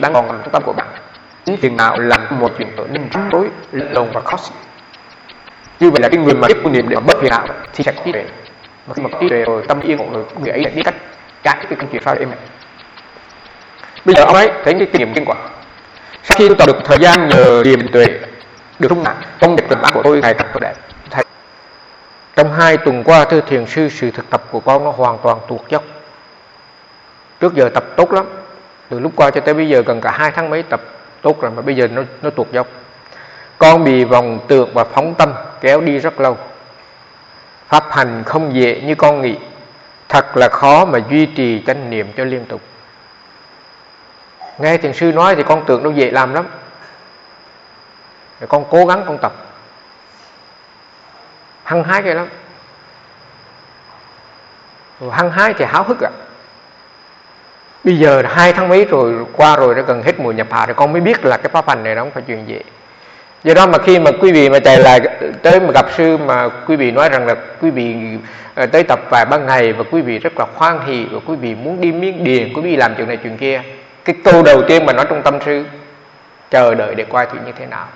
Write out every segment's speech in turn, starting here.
đang còn trong tâm của bạn. Chính phiền não làm một chuyện trở nên rắc rối, lẫn lộn và khó xử. Như vậy là cái người mà biết quan niệm để bất phiền não thì sẽ có trí tuệ. Mà khi mà có trí tuệ rồi, tâm yên ổn rồi, người ấy sẽ biết cách cắt cái công chuyện sao êm. Bây giờ ông ấy thấy cái kinh nghiệm kết quả. Sau khi tôi tập được thời gian nhờ điềm tuệ được trung nạn, công việc tuần bản của tôi ngày càng tốt đẹp. Trong 2 tuần qua, thưa thiền sư, sự thực tập của con nó hoàn toàn tuột dốc. Trước giờ tập tốt lắm, từ lúc qua cho tới bây giờ gần cả 2 tháng mấy tập tốt rồi, mà bây giờ nó tuột dốc. Con bị vòng tưởng và phóng tâm kéo đi rất lâu. Pháp hành không dễ như con nghĩ, thật là khó mà duy trì chánh niệm cho liên tục. Nghe thiền sư nói thì con tưởng nó dễ làm lắm, để con cố gắng con tập hăng hái cái lắm. Rồi hăng hái thì háo hức ạ. Bây giờ 2 tháng mấy rồi qua rồi, nó gần hết mùa nhập hạ rồi, con mới biết là cái pháp hành này nó không phải chuyện dễ. Do đó mà khi mà quý vị mà chạy lại tới mà gặp sư mà quý vị nói rằng là quý vị tới tập vài ba ngày và quý vị rất là hoan hỉ và quý vị muốn đi Miến Điện, quý vị làm chuyện này chuyện kia, cái câu đầu tiên mà nói trong tâm sư, chờ đợi để coi thử như thế nào.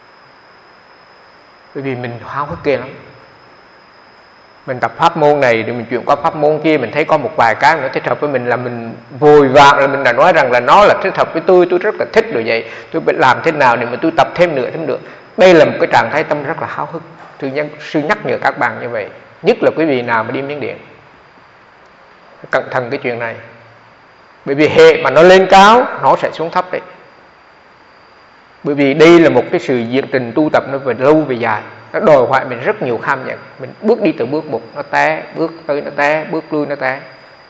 Bởi vì mình háo hức ghê lắm. Mình tập pháp môn này thì mình chuyển qua pháp môn kia, mình thấy có một vài cái nữa thích hợp với mình là mình vội vàng là mình đã nói rằng là nó là thích hợp với tôi rất là thích rồi vậy, tôi phải làm thế nào để mà tôi tập thêm nữa. Đây là một cái trạng thái tâm rất là háo hức. Sư nhắc nhở các bạn như vậy, nhất là quý vị nào mà đi Miến Điện, cẩn thận cái chuyện này. Bởi vì hệ mà nó lên cao, nó sẽ xuống thấp đấy. Bởi vì đây là một cái sự diễn trình tu tập nó về lâu về dài, nó đòi hỏi mình rất nhiều kham nhận. Mình bước đi từ bước 1 nó té, bước tới nó té, bước lui nó té,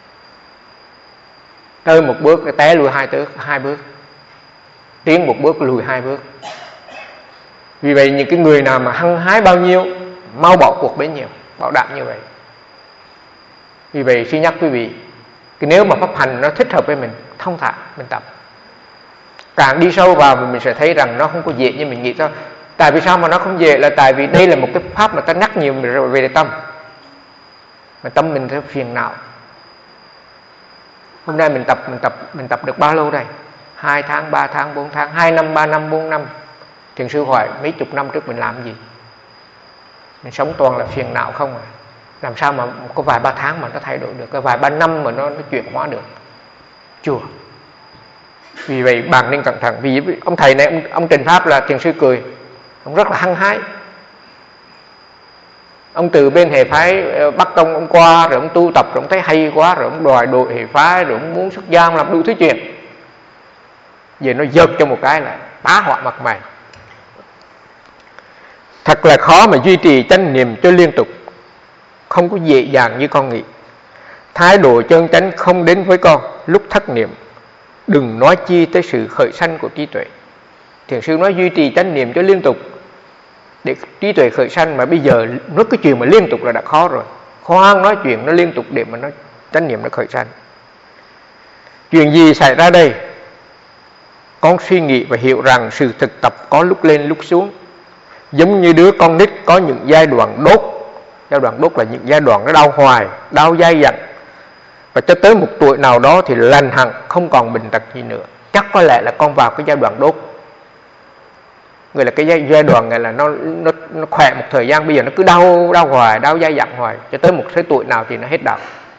tới một bước nó té lui 2 bước, tiến 1 bước lùi 2 bước. Vì vậy những cái người nào mà hăng hái bao nhiêu, mau bỏ cuộc bấy nhiêu, bảo đảm như vậy. Vì vậy xin nhắc quý vị, nếu mà pháp hành nó thích hợp với mình, thông thả mình tập. Càng đi sâu vào mình sẽ thấy rằng nó không có dễ như mình nghĩ thôi. Tại vì sao mà nó không dễ? Là tại vì đây là một cái pháp mà ta nhắc nhiều về tâm. Mà tâm mình theo phiền não. Hôm nay mình tập được bao lâu đây? 2 tháng, 3 tháng, 4 tháng, 2 năm, 3 năm, 4 năm. Thiền sư hỏi mấy chục năm trước mình làm gì? Mình sống toàn là phiền não không à? Làm sao mà có vài 3 tháng mà nó thay đổi được, có vài 3 năm mà nó chuyển hóa được? Chưa. Vì vậy bạn nên cẩn thận. Vì ông thầy này, ông trình pháp là thiền sư cười, ông rất là hăng hái. Ông từ bên hệ phái Bắc Tông ông qua, rồi ông tu tập, rồi ông thấy hay quá, rồi ông đòi đội hệ phái, rồi ông muốn xuất gia, ông làm đủ thứ chuyện. Vậy nó giật cho một cái là tá họa mặt mày. Thật là khó mà duy trì chánh niệm cho liên tục, không có dễ dàng như con nghĩ. Thái độ chân chánh không đến với con lúc thất niệm, đừng nói chi tới sự khởi sanh của trí tuệ. Thiền sư nói duy trì chánh niệm cho liên tục để trí tuệ khởi sanh, mà bây giờ nói cái chuyện mà liên tục là đã khó rồi. Khoan nói chuyện nó liên tục để mà nó chánh niệm nó khởi sanh. Chuyện gì xảy ra đây? Con suy nghĩ và hiểu rằng sự thực tập có lúc lên lúc xuống. Giống như đứa con nít có những giai đoạn đốt. Giai đoạn đốt là những giai đoạn nó đau hoài, đau dai dẳng. Và cho tới một tuổi nào đó thì lành hẳn, không còn bệnh tật gì nữa. Chắc có lẽ là con vào cái giai đoạn đốt. Người là cái giai đoạn này là nó khỏe một thời gian, bây giờ nó cứ đau hoài, đau dai dẳng hoài, cho tới một cái tuổi nào thì nó hết đau.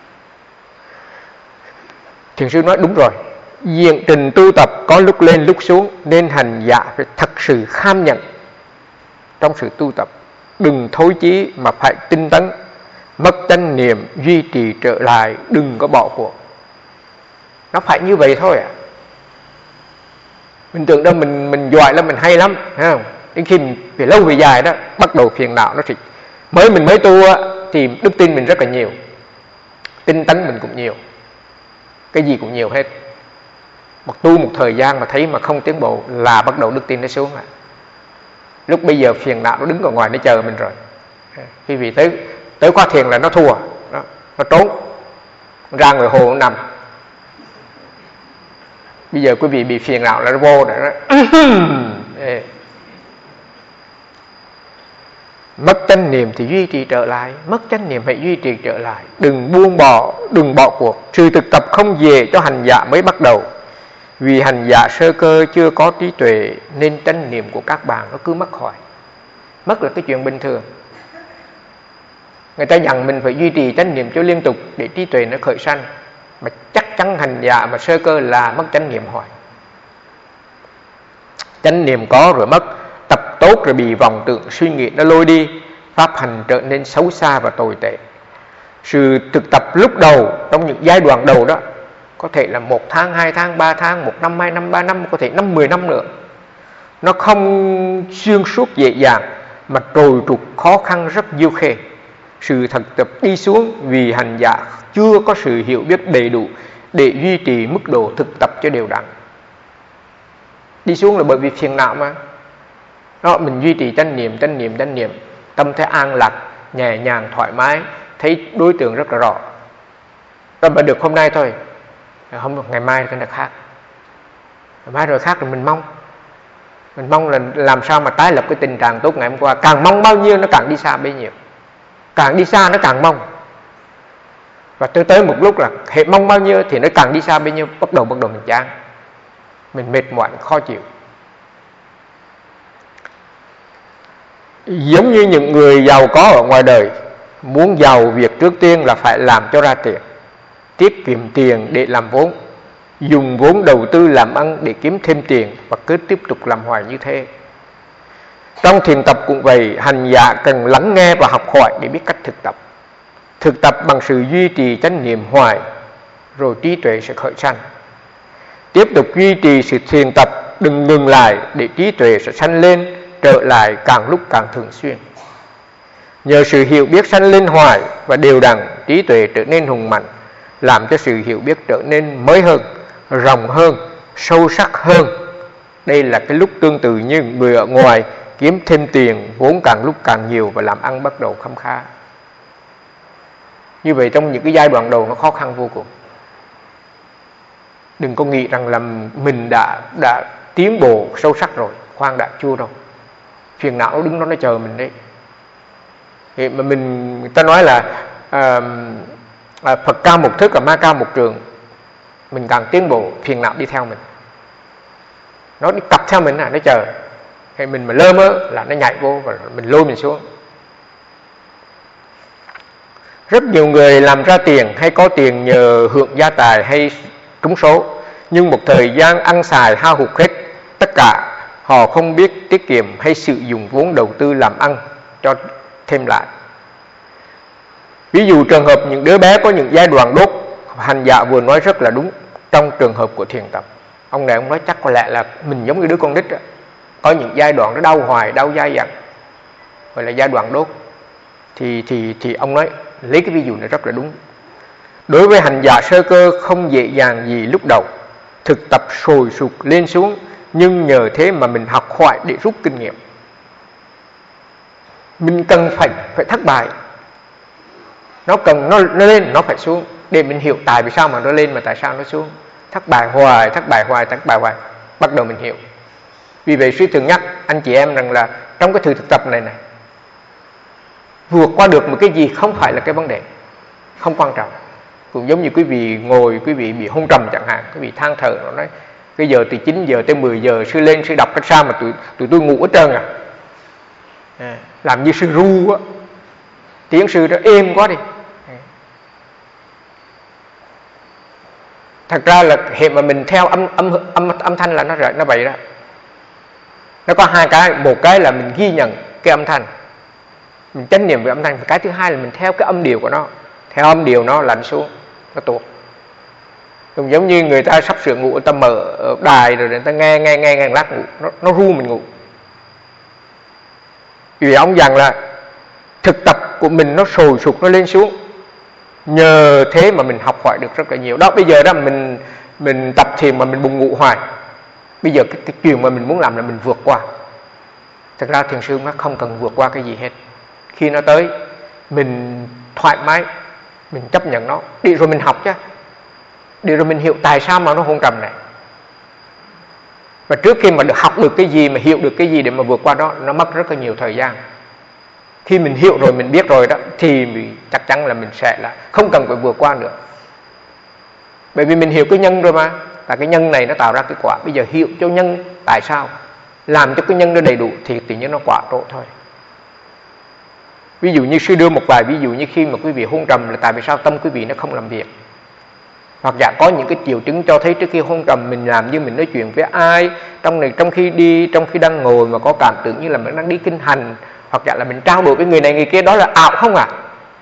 Thiền sư nói đúng rồi, diện trình tu tập có lúc lên lúc xuống, nên hành giả phải thật sự kham nhận trong sự tu tập. Đừng thối chí mà phải tinh tấn, mất chánh niệm duy trì trở lại, đừng có bỏ cuộc. Nó phải như vậy thôi à. Mình tưởng đâu mình giỏi lắm, mình hay lắm, thấy không? Đến khi mình về lâu về dài đó, bắt đầu phiền não nó thì mới tu thì đức tin mình rất là nhiều, tinh tấn mình cũng nhiều, cái gì cũng nhiều hết. Tu một thời gian mà thấy mà không tiến bộ là bắt đầu đức tin nó xuống à. Lúc bây giờ phiền não nó đứng ở ngoài nó chờ mình rồi. Khi vì tới khóa thiền là nó thua, nó trốn ra ngoài hồ nó nằm. Bây giờ quý vị bị phiền não là nó vô để nó mất chánh niệm thì duy trì trở lại, mất chánh niệm phải duy trì trở lại, đừng buông bỏ, đừng bỏ cuộc. Sự thực tập không dễ cho hành giả mới bắt đầu. Vì hành giả sơ cơ chưa có trí tuệ nên chánh niệm của các bạn nó cứ mất hoài. Mất là cái chuyện bình thường. Người ta dặn mình phải duy trì chánh niệm cho liên tục để trí tuệ nó khởi sanh. Mà chắc chắn hành giả mà sơ cơ là mất chánh niệm hoài. Chánh niệm có rồi mất, tập tốt rồi bị vọng tưởng suy nghĩ nó lôi đi, pháp hành trở nên xấu xa và tồi tệ. Sự thực tập lúc đầu, trong những giai đoạn đầu đó, có thể là 1 tháng, 2 tháng, 3 tháng, 1 năm, 2 năm, 3 năm, có thể 5, 10 năm nữa. Nó không xuyên suốt dễ dàng, mà trồi trục khó khăn rất diêu khê. Sự thực tập đi xuống vì hành giả chưa có sự hiểu biết đầy đủ để duy trì mức độ thực tập cho đều đặn. Đi xuống là bởi vì phiền não mà. Đó, mình duy trì chánh niệm, tâm thấy an lạc, nhẹ nhàng, thoải mái, thấy đối tượng rất là rõ. Đó mà được hôm nay thôi, ngày mai cái là khác. Ngày mai rồi khác rồi mình mong là làm sao mà tái lập cái tình trạng tốt ngày hôm qua. Càng mong bao nhiêu nó càng đi xa bấy nhiêu, càng đi xa nó càng mong. Và tới một lúc là hệ mong bao nhiêu thì nó càng đi xa bấy nhiêu. Bắt đầu mình chán, mình mệt mỏi, khó chịu. Giống như những người giàu có ở ngoài đời, muốn giàu việc trước tiên là phải làm cho ra tiền, tiết kiệm tiền để làm vốn, dùng vốn đầu tư làm ăn để kiếm thêm tiền, và cứ tiếp tục làm hoài như thế. Trong thiền tập cũng vậy, hành giả cần lắng nghe và học hỏi để biết cách thực tập. Thực tập bằng sự duy trì chánh niệm hoài, rồi trí tuệ sẽ khởi sanh. Tiếp tục duy trì sự thiền tập, đừng ngừng lại để trí tuệ sẽ sanh lên, trở lại càng lúc càng thường xuyên. Nhờ sự hiểu biết sanh lên hoài và đều đặn, trí tuệ trở nên hùng mạnh, làm cho sự hiểu biết trở nên mới hơn, rộng hơn, sâu sắc hơn. Đây là cái lúc tương tự như người ở ngoài kiếm thêm tiền, vốn càng lúc càng nhiều và làm ăn bắt đầu khấm khá. Như vậy trong những cái giai đoạn đầu nó khó khăn vô cùng. Đừng có nghĩ rằng là mình đã tiến bộ sâu sắc rồi, khoan đã, chưa đâu. Phiền não nó đứng đó nó chờ mình đấy. Thì mà người ta nói là Phật cao một thước và ma cao một trường. Mình càng tiến bộ, phiền não đi theo mình. Nó đi cặp theo mình, nó chờ. Thì mình mà lơ mơ là nó nhảy vô và mình lôi mình xuống. Rất nhiều người làm ra tiền hay có tiền nhờ hưởng gia tài hay trúng số, nhưng một thời gian ăn xài hao hụt hết tất cả. Họ không biết tiết kiệm hay sử dụng vốn đầu tư làm ăn cho thêm lại. Ví dụ trường hợp những đứa bé có những giai đoạn đốt, hành giả vừa nói rất là đúng trong trường hợp của thiền tập. Ông này ông nói chắc có lẽ là mình giống như đứa con nít đó. Có những giai đoạn nó đau hoài, đau dai dẳng, gọi là giai đoạn đốt. Thì ông nói lấy cái ví dụ này rất là đúng. Đối với hành giả sơ cơ không dễ dàng gì lúc đầu, thực tập sồi sụt lên xuống, nhưng nhờ thế mà mình học hỏi để rút kinh nghiệm. Mình cần phải thất bại. Nó lên, nó phải xuống, để mình hiểu tại vì sao mà nó lên mà tại sao nó xuống. Thất bại hoài. Bắt đầu mình hiểu. Vì vậy suy thường nhắc anh chị em rằng là trong cái thực tập này vượt qua được một cái gì không phải là cái vấn đề, không quan trọng. Cũng giống như quý vị ngồi, quý vị bị hôn trầm chẳng hạn, quý vị than thở, nó nói cái giờ từ 9 giờ tới 10 giờ sư lên sư đọc cách sao mà tụi tôi ngủ hết trơn làm như sư ru á, tiếng sư đó êm quá đi. Thật ra là hiện mà mình theo âm thanh là nó vậy đó. Nó có hai cái, một cái là mình ghi nhận cái âm thanh, mình chánh niệm về âm thanh. Cái thứ hai là mình theo cái âm điệu của nó, theo âm điệu nó lạnh xuống, nó tuột. Cũng giống như người ta sắp sửa ngủ, người ta mở đài rồi người ta nghe lát ngủ, nó ru mình ngủ. Vì ông rằng là thực tập của mình nó sồi sụt, nó lên xuống, nhờ thế mà mình học hỏi được rất là nhiều. Đó, bây giờ đó mình tập thiền mà mình buồn ngủ hoài. Bây giờ cái chuyện mà mình muốn làm là mình vượt qua. Thật ra thiền sư nó không cần vượt qua cái gì hết. Khi nó tới, mình thoải mái, mình chấp nhận nó, đi rồi mình học chứ. Đi rồi mình hiểu tại sao mà nó hôn trầm này. Và trước khi mà học được cái gì, mà hiểu được cái gì để mà vượt qua đó, nó mất rất là nhiều thời gian. Khi mình hiểu rồi, mình biết rồi đó, thì chắc chắn là mình sẽ là không cần phải vượt qua nữa. Bởi vì mình hiểu cái nhân rồi mà. Tại cái nhân này nó tạo ra cái quả. Bây giờ hiểu cho nhân tại sao, làm cho cái nhân nó đầy đủ thì tự nhiên nó quả trổ thôi. Ví dụ như sư đưa một vài ví dụ như khi mà quý vị hôn trầm là tại vì sao tâm quý vị nó không làm việc. Hoặc giả có những cái triệu chứng cho thấy trước khi hôn trầm mình làm như mình nói chuyện với ai, trong khi đang ngồi mà có cảm tưởng như là mình đang đi kinh hành, hoặc giả là mình trao đổi với người này người kia, đó là ảo không à?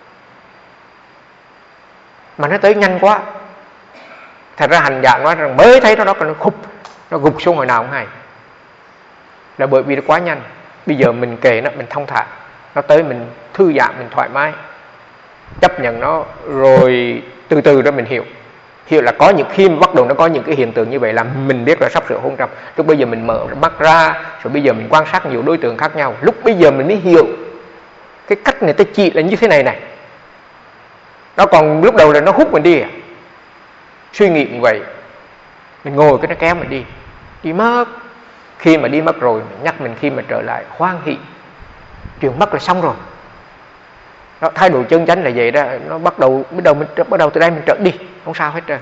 Mà nó tới nhanh quá. Thật ra hành giả nói rằng mới thấy nó gục xuống hồi nào không hay. Là bởi vì nó quá nhanh. Bây giờ mình kể nó, mình thông thả, nó tới mình thư giãn, mình thoải mái, chấp nhận nó, rồi từ từ đó mình hiểu là có những khi mà bắt đầu nó có những cái hiện tượng như vậy là mình biết là sắp sửa hôn trầm. Lúc bây giờ mình mở mắt ra, rồi bây giờ mình quan sát nhiều đối tượng khác nhau, lúc bây giờ mình mới hiểu cái cách người ta chỉ là như thế này này. Nó còn lúc đầu là nó hút mình đi à. Suy nghĩ như vậy, mình ngồi cái nó kéo mình đi mất. Khi mà đi mất rồi mình nhắc mình khi mà trở lại hoan hỷ, chuyện mất là xong rồi. Đó, thái độ chân chánh là vậy đó. Nó bắt đầu từ đây mình trở đi, không sao hết trơn.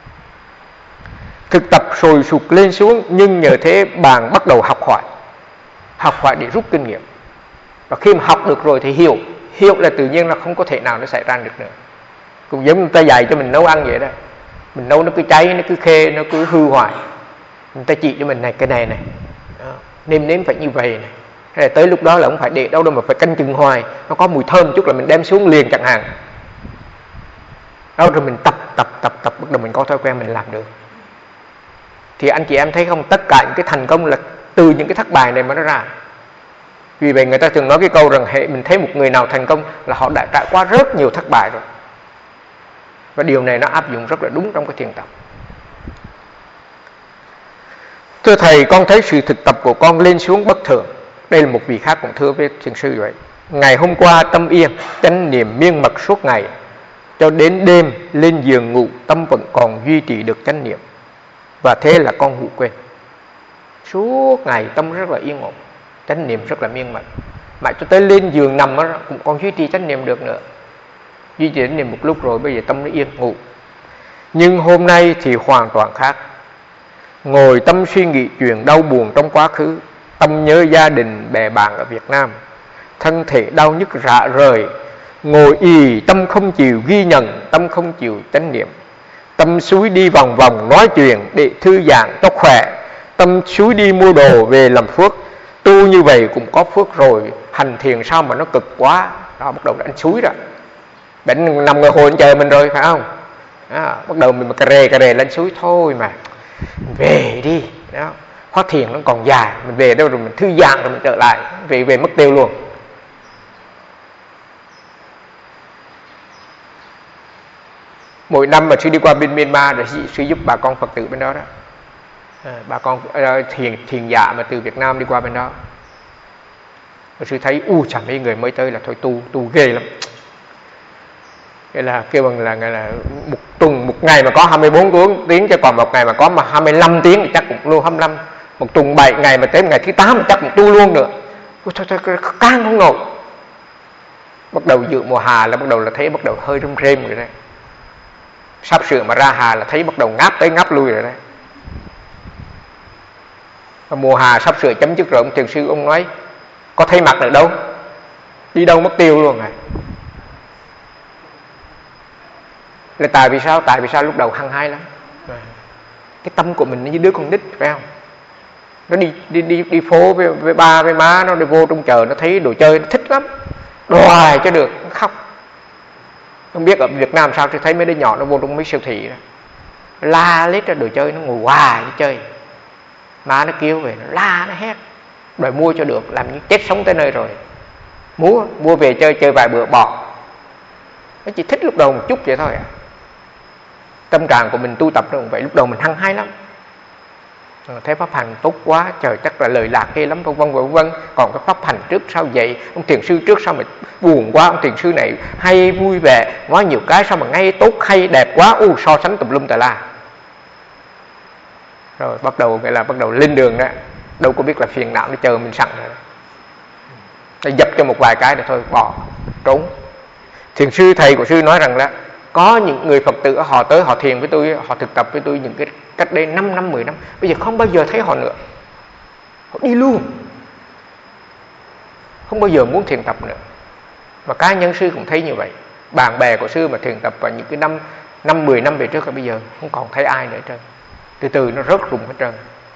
Thực tập sồi sụt lên xuống, nhưng nhờ thế bạn bắt đầu học hỏi để rút kinh nghiệm. Và khi mà học được rồi thì hiểu là tự nhiên là không có thể nào nó xảy ra được nữa. Cũng giống người ta dạy cho mình nấu ăn vậy đó. Mình nấu nó cứ cháy, nó cứ khê, nó cứ hư hoài. Người ta chỉ cho mình này, cái này này, nêm phải như vậy này. Hay là tới lúc đó là không phải để đâu mà phải canh chừng hoài. Nó có mùi thơm chút là mình đem xuống liền chẳng hạn. Đó, rồi mình tập bắt đầu mình có thói quen mình làm được. Thì anh chị em thấy không, tất cả những cái thành công là từ những cái thất bại này mà nó ra. Vì vậy người ta thường nói cái câu rằng hệ mình thấy một người nào thành công là họ đã trải qua rất nhiều thất bại rồi. Và điều này nó áp dụng rất là đúng trong cái thiền tập. Thưa thầy, con thấy sự thực tập của con lên xuống bất thường. Đây là một vị khác cũng thưa với thiền sư vậy. Ngày hôm qua tâm yên, chánh niệm miên mật suốt ngày, cho đến đêm lên giường ngủ tâm vẫn còn duy trì được chánh niệm. Và thế là con ngủ quên. Suốt ngày tâm rất là yên ổn, chánh niệm rất là miên mật. Mà cho tới lên giường nằm đó, cũng còn duy trì chánh niệm được nữa. Duy trì chánh niệm một lúc rồi bây giờ tâm nó yên ngủ. Nhưng hôm nay thì hoàn toàn khác. Ngồi tâm suy nghĩ chuyện đau buồn trong quá khứ, tâm nhớ gia đình bè bạn ở Việt Nam, thân thể đau nhức rã rời. Ngồi ì, tâm không chịu ghi nhận, tâm không chịu chánh niệm. Tâm xúi đi vòng vòng nói chuyện để thư giãn cho khỏe. Tâm xúi đi mua đồ về làm phước. Tu như vậy cũng có phước rồi, hành thiền sao mà nó cực quá. Đó, bắt đầu anh xúi rồi. Bệnh nằm ngồi hồi chờ mình rồi phải không? Đó, bắt đầu mình mà cà rề lên xúi thôi mà. Về đi. Đó, khóa thiền nó còn dài. Mình về đâu rồi mình thư giãn rồi mình trở lại. Về mất tiêu luôn. Mỗi năm mà sư đi qua bên Myanmar để sư giúp bà con Phật tử bên đó đó. Bà con thiền giả mà từ Việt Nam đi qua bên đó. Rồi sư thấy chẳng mấy người mới tới là thôi tu ghê lắm. Cái là kêu bằng là một ngày mà có 24 tiếng, chứ còn một ngày mà có 25 tiếng thì chắc cũng luôn 25. Một tuần 7 ngày mà tới ngày thứ 8 thì chắc cũng tu luôn nữa. Thôi can không nổi. Bắt đầu dự mùa hà là bắt đầu là thấy bắt đầu hơi râm rêm rồi đấy. Sắp sửa mà ra hà là thấy bắt đầu ngáp tới ngáp lui rồi đấy. Và mùa hà sắp sửa chấm dứt rồi, ông thiền sư ông nói có thấy mặt được đâu, đi đâu mất tiêu luôn rồi. Là tại vì sao? Tại vì sao lúc đầu hăng hái lắm. Cái tâm của mình như đứa con nít phải không? Nó đi phố với ba với má, nó đi vô trong chợ, nó thấy đồ chơi nó thích lắm, đòi cho được, nó khóc. Không biết ở Việt Nam sao tôi thấy mấy đứa nhỏ nó vô trong mấy siêu thị đó, la lít ra đồ chơi, nó ngồi hoài nó chơi. Má nó kêu về, nó la nó hét, đòi mua cho được, làm như chết sống tới nơi rồi. Mua về chơi vài bữa bỏ. Nó chỉ thích lúc đầu một chút vậy thôi à. Tâm trạng của mình tu tập nó cũng vậy, lúc đầu mình hăng hái lắm. Thấy pháp hành tốt quá, trời chắc là lời lạc ghê lắm, vân vân. Còn cái pháp hành trước sao vậy, ông thiền sư trước sao mà buồn quá, ông thiền sư này hay vui vẻ, nói nhiều cái sao mà ngay tốt hay đẹp quá, so sánh tùm lum tà la. Rồi bắt đầu lên đường đó, đâu có biết là phiền não nó chờ mình sẵn rồi. Nó dập cho một vài cái rồi thôi bỏ, trốn. Thiền sư thầy của sư nói rằng là có những người Phật tử họ tới họ thiền với tôi, họ thực tập với tôi những cách đây 5 năm 10 năm, bây giờ không bao giờ thấy họ nữa. Họ đi luôn, không bao giờ muốn thiền tập nữa. Mà cá nhân sư cũng thấy như vậy. Bạn bè của sư mà thiền tập vào những cái năm 10 năm về trước, bây giờ không còn thấy ai nữa hết trơn. Từ từ nó rớt rụng hết trơn.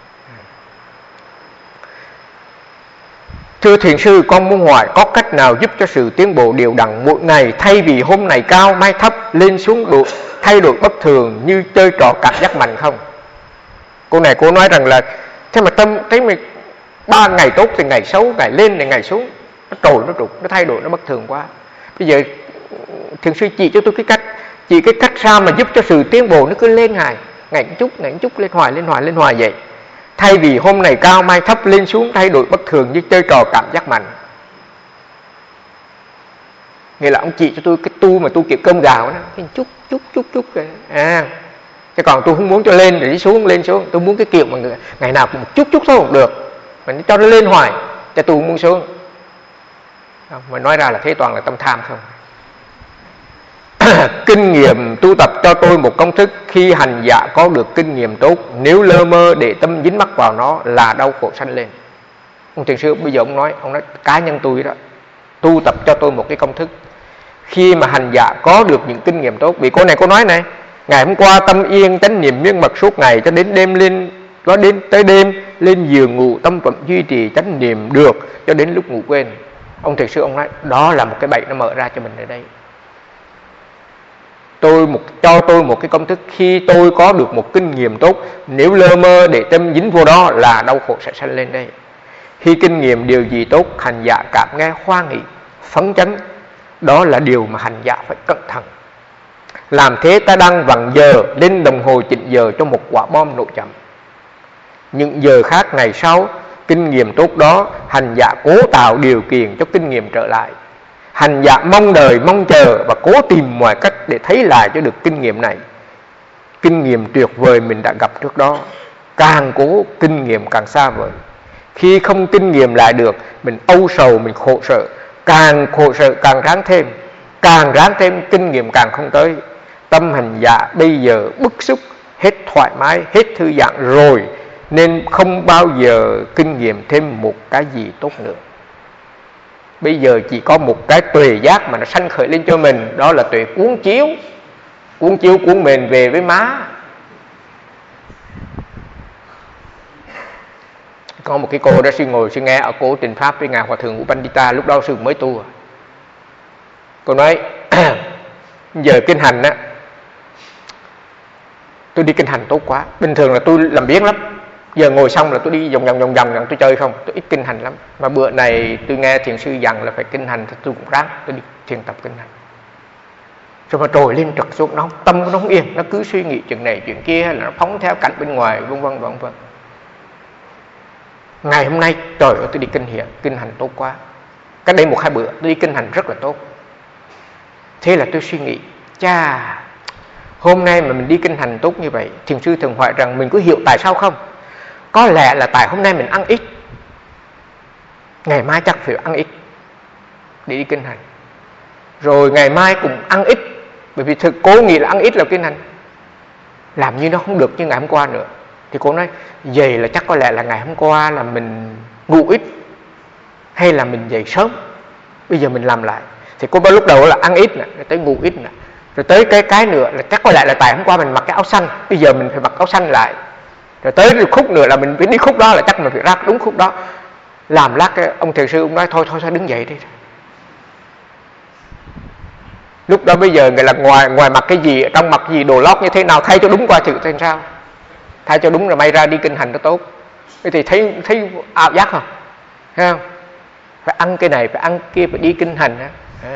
Thưa thiền sư, con muốn hỏi có cách nào giúp cho sự tiến bộ đều đặn mỗi ngày, thay vì hôm này cao mai thấp, lên xuống thay đổi bất thường như chơi trò cảm giác mạnh không? Cô này cô nói rằng là thế mà tâm thấy mình 3 ngày tốt thì ngày xấu, ngày lên thì ngày xuống, nó trồi nó trục, nó thay đổi, nó bất thường quá. Bây giờ thiền sư chỉ cho tôi cái cách sao mà giúp cho sự tiến bộ nó cứ lên ngày chút lên hoài vậy. Thay vì hôm này cao mai thấp, lên xuống thay đổi bất thường như chơi trò cảm giác mạnh. Nghĩa là ông chỉ cho tôi cái tu mà tu kiểu cơm gạo đó, cái chút rồi. Chứ còn tôi không muốn cho lên rồi đi xuống, lên xuống. Tôi muốn cái kiểu mà ngày nào cũng một chút thôi cũng được, mà cho nó lên hoài, cho tôi không muốn xuống. Mà nói ra là thế toàn là tâm tham không. Kinh nghiệm tu tập cho tôi một công thức, khi hành giả có được kinh nghiệm tốt, nếu lơ mơ để tâm dính mắc vào nó là đau khổ sanh lên. Ông thiền sư bây giờ ông nói cá nhân tôi đó, tu tập cho tôi một cái công thức, khi mà hành giả có được những kinh nghiệm tốt. Vì cô này cô nói này, ngày hôm qua tâm yên chánh niệm miên mật suốt ngày cho đến đêm lên, có đến tới đêm lên giường ngủ tâm vẫn duy trì chánh niệm được cho đến lúc ngủ quên. Ông thiền sư ông nói đó là một cái bẫy nó mở ra cho mình ở đây. Cho tôi một cái công thức, khi tôi có được một kinh nghiệm tốt, nếu lơ mơ để tâm dính vô đó là đau khổ sẽ sanh lên đây. Khi kinh nghiệm điều gì tốt, hành giả cảm nghe hoan hỷ, phấn chấn, đó là điều mà hành giả phải cẩn thận. Làm thế ta đang vặn giờ lên đồng hồ chỉnh giờ cho một quả bom nổ chậm. Những giờ khác ngày sau, kinh nghiệm tốt đó, hành giả cố tạo điều kiện cho kinh nghiệm trở lại. Hành giả mong đợi, mong chờ và cố tìm mọi cách để thấy lại cho được kinh nghiệm này. Kinh nghiệm tuyệt vời mình đã gặp trước đó, càng cố kinh nghiệm càng xa vời. Khi không kinh nghiệm lại được, mình âu sầu, mình khổ sở. Càng khổ sở càng ráng thêm kinh nghiệm càng không tới. Tâm hành giả bây giờ bức xúc, hết thoải mái, hết thư giãn rồi, nên không bao giờ kinh nghiệm thêm một cái gì tốt nữa. Bây giờ chỉ có một cái tuệ giác mà nó sanh khởi lên cho mình, đó là tuệ cuốn chiếu cuốn mình về với má. Có một cái cô đó sư ngồi sư nghe ở cổ trình pháp với ngài hòa thượng Upandita, lúc đó sư mới tu. Cô nói giờ kinh hành á, tôi đi kinh hành tốt quá. Bình thường là tôi làm biếng lắm, giờ ngồi xong là tôi đi vòng vòng tôi chơi không, tôi ít kinh hành lắm. Mà bữa này tôi nghe thiền sư dặn là phải kinh hành thì tôi cũng ráng, tôi đi thiền tập kinh hành. Rồi mà trồi lên trật xuống, nó tâm nó không yên, nó cứ suy nghĩ chuyện này chuyện kia, hay là nó phóng theo cảnh bên ngoài, vân vân. Ngày hôm nay trời ơi tôi đi kinh hành tốt quá. Cách đây 1-2 bữa tôi đi kinh hành rất là tốt. Thế là tôi suy nghĩ, hôm nay mà mình đi kinh hành tốt như vậy, thiền sư thường hỏi rằng mình có hiểu tại sao không? Có lẽ là tại hôm nay mình ăn ít, ngày mai chắc phải ăn ít để đi kinh hành. Rồi ngày mai cũng ăn ít, bởi vì cô nghĩ là ăn ít là kinh hành, làm như nó không được như ngày hôm qua nữa. Thì cô nói vậy là chắc có lẽ là ngày hôm qua là mình ngủ ít, hay là mình dậy sớm, bây giờ mình làm lại. Thì cô lúc đầu là ăn ít nè, rồi tới ngủ ít nè, rồi tới cái nữa là chắc có lẽ là tại hôm qua mình mặc cái áo xanh, bây giờ mình phải mặc áo xanh lại. Rồi tới khúc nữa là mình phải đi khúc đó, là chắc mình phải ra đúng khúc đó. Làm lát ông thiền sư ông nói thôi đứng dậy đi. Lúc đó bây giờ người là ngoài mặc cái gì, trong mặc gì, đồ lót như thế nào, thay cho đúng qua chữ thế sao, thay cho đúng rồi may ra đi kinh hành nó tốt. Thế thì thấy ảo giác không? Thấy không? Phải ăn cái này, phải ăn kia, phải đi kinh hành.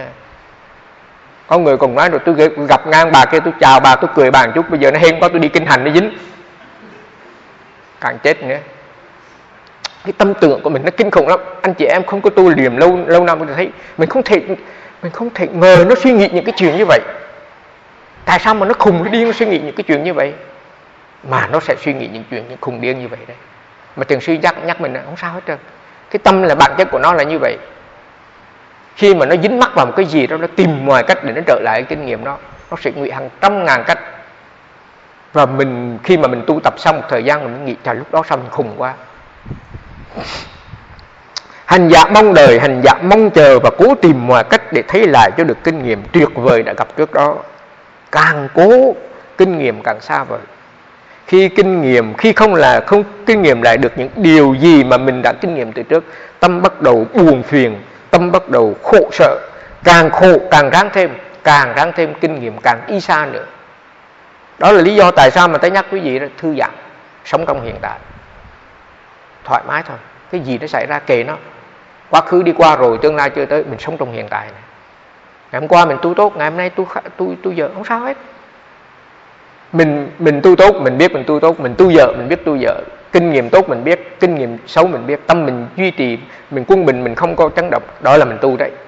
Có người còn nói rồi tôi gặp ngang bà kia, tôi chào bà, tôi cười bà một chút, bây giờ nó hên quá tôi đi kinh hành nó dính, càng chết nữa. Cái tâm tưởng của mình nó kinh khủng lắm. Anh chị em không có tu luyện lâu năm thì thấy mình không thể ngờ nó suy nghĩ những cái chuyện như vậy. Tại sao mà nó khùng nó điên nó suy nghĩ những cái chuyện như vậy? Mà nó sẽ suy nghĩ những chuyện những khùng điên như vậy đấy. Mà thiền sư nhắc mình là không sao hết trơn. Cái tâm là bản chất của nó là như vậy. Khi mà nó dính mắc vào một cái gì đó, nó tìm mọi cách để nó trở lại cái kinh nghiệm đó. Nó sẽ ngụy hàng trăm ngàn cách. Và khi mà mình tu tập xong một thời gian mình nghĩ trời lúc đó sao mình khùng quá. Hành giả mong đời, hành giả mong chờ và cố tìm mọi cách để thấy lại cho được kinh nghiệm tuyệt vời đã gặp trước đó. Càng cố, kinh nghiệm càng xa vời. Khi không kinh nghiệm lại được những điều gì mà mình đã kinh nghiệm từ trước, tâm bắt đầu buồn phiền, tâm bắt đầu khổ sở, càng khổ càng ráng thêm kinh nghiệm càng đi xa nữa. Đó là lý do tại sao mà tôi nhắc quý vị đó, thư giãn, sống trong hiện tại, thoải mái thôi. Cái gì nó xảy ra kệ nó, quá khứ đi qua rồi, tương lai chưa tới, mình sống trong hiện tại này. Ngày hôm qua mình tu tốt, ngày hôm nay tu dở, không sao hết. Mình tu tốt, mình biết mình tu tốt, mình tu dở, mình biết tu dở. Kinh nghiệm tốt mình biết, kinh nghiệm xấu mình biết, tâm mình duy trì, mình quân bình, mình không có chấn động, đó là mình tu đấy.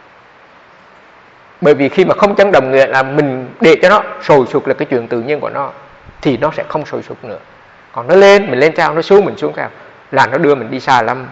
Bởi vì khi mà không chấn động nghĩa là mình để cho nó sôi sục là cái chuyện tự nhiên của nó, thì nó sẽ không sôi sục nữa. Còn nó lên, mình lên cao, nó xuống, mình xuống cao, là nó đưa mình đi xa lắm.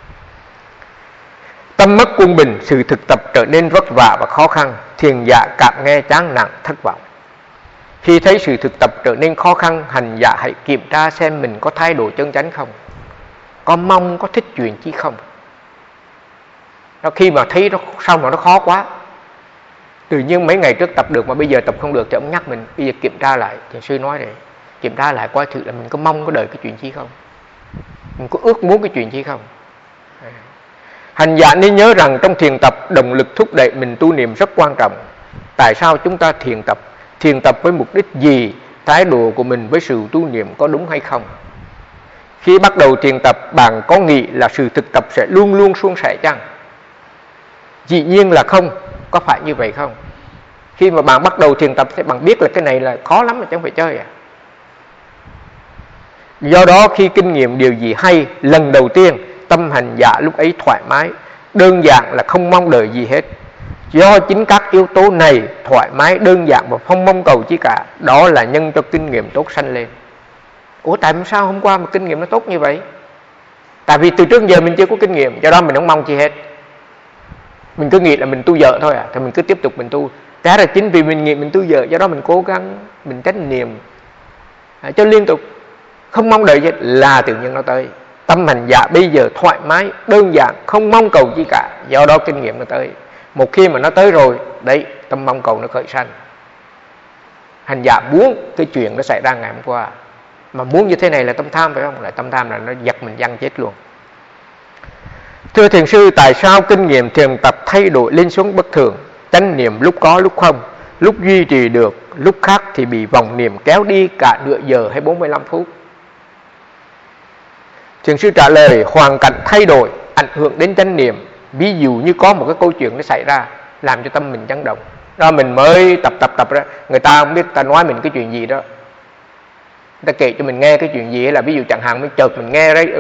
Tâm mất quân bình, sự thực tập trở nên vất vả và khó khăn, thiền giả cảm nghe chán nản thất vọng. Khi thấy sự thực tập trở nên khó khăn, hành giả hãy kiểm tra xem mình có thay đổi chân chánh không, có mong, có thích chuyện chi không. Đó, khi mà thấy nó sao mà nó khó quá, tự nhiên mấy ngày trước tập được mà bây giờ tập không được thì ông nhắc mình, bây giờ kiểm tra lại. Thiền sư nói này, kiểm tra lại coi thử là mình có mong, có đợi cái chuyện chi không, mình có ước muốn cái chuyện chi không. Hành giả nên nhớ rằng trong thiền tập, động lực thúc đẩy mình tu niệm rất quan trọng. Tại sao chúng ta thiền tập? Thiền tập với mục đích gì? Thái độ của mình với sự tu niệm có đúng hay không? Khi bắt đầu thiền tập, bạn có nghĩ là sự thực tập sẽ luôn luôn suôn sẻ chăng? Dĩ nhiên là không. Có phải như vậy không? Khi mà bạn bắt đầu thiền tập thì bạn biết là cái này là khó lắm mà chẳng phải chơi à. Do đó khi kinh nghiệm điều gì hay lần đầu tiên, tâm hành giả lúc ấy thoải mái, đơn giản là không mong đợi gì hết. Do chính các yếu tố này, thoải mái, đơn giản và không mong cầu chi cả, đó là nhân cho kinh nghiệm tốt sanh lên. Ủa tại sao hôm qua mà kinh nghiệm nó tốt như vậy? Tại vì từ trước giờ mình chưa có kinh nghiệm, do đó mình không mong chi hết. Mình cứ nghĩ là mình tu dở thôi à, thì mình cứ tiếp tục mình tu. Thế là chính vì mình nghĩ mình tu dở, do đó mình cố gắng, mình chánh niệm cho liên tục, không mong đợi gì là tự nhiên nó tới. Tâm hành giả bây giờ thoải mái, đơn giản, không mong cầu gì cả, do đó kinh nghiệm nó tới. Một khi mà nó tới rồi, đấy, tâm mong cầu nó khởi sanh. Hành giả muốn cái chuyện nó xảy ra ngày hôm qua, mà muốn như thế này là tâm tham phải không? Lại tâm tham là nó giật mình văng chết luôn. Thưa thiền sư, tại sao kinh nghiệm thiền tập thay đổi lên xuống bất thường? Chánh niệm lúc có lúc không, lúc duy trì được, lúc khác thì bị vòng niệm kéo đi cả nửa giờ hay 45 phút. Thiền sư trả lời, hoàn cảnh thay đổi ảnh hưởng đến chánh niệm. Ví dụ như có một cái câu chuyện nó xảy ra làm cho tâm mình chấn động, đó mình mới tập ra, người ta không biết ta nói mình cái chuyện gì đó, người ta kể cho mình nghe cái chuyện gì, là ví dụ chẳng hạn mình chợt mình nghe đấy,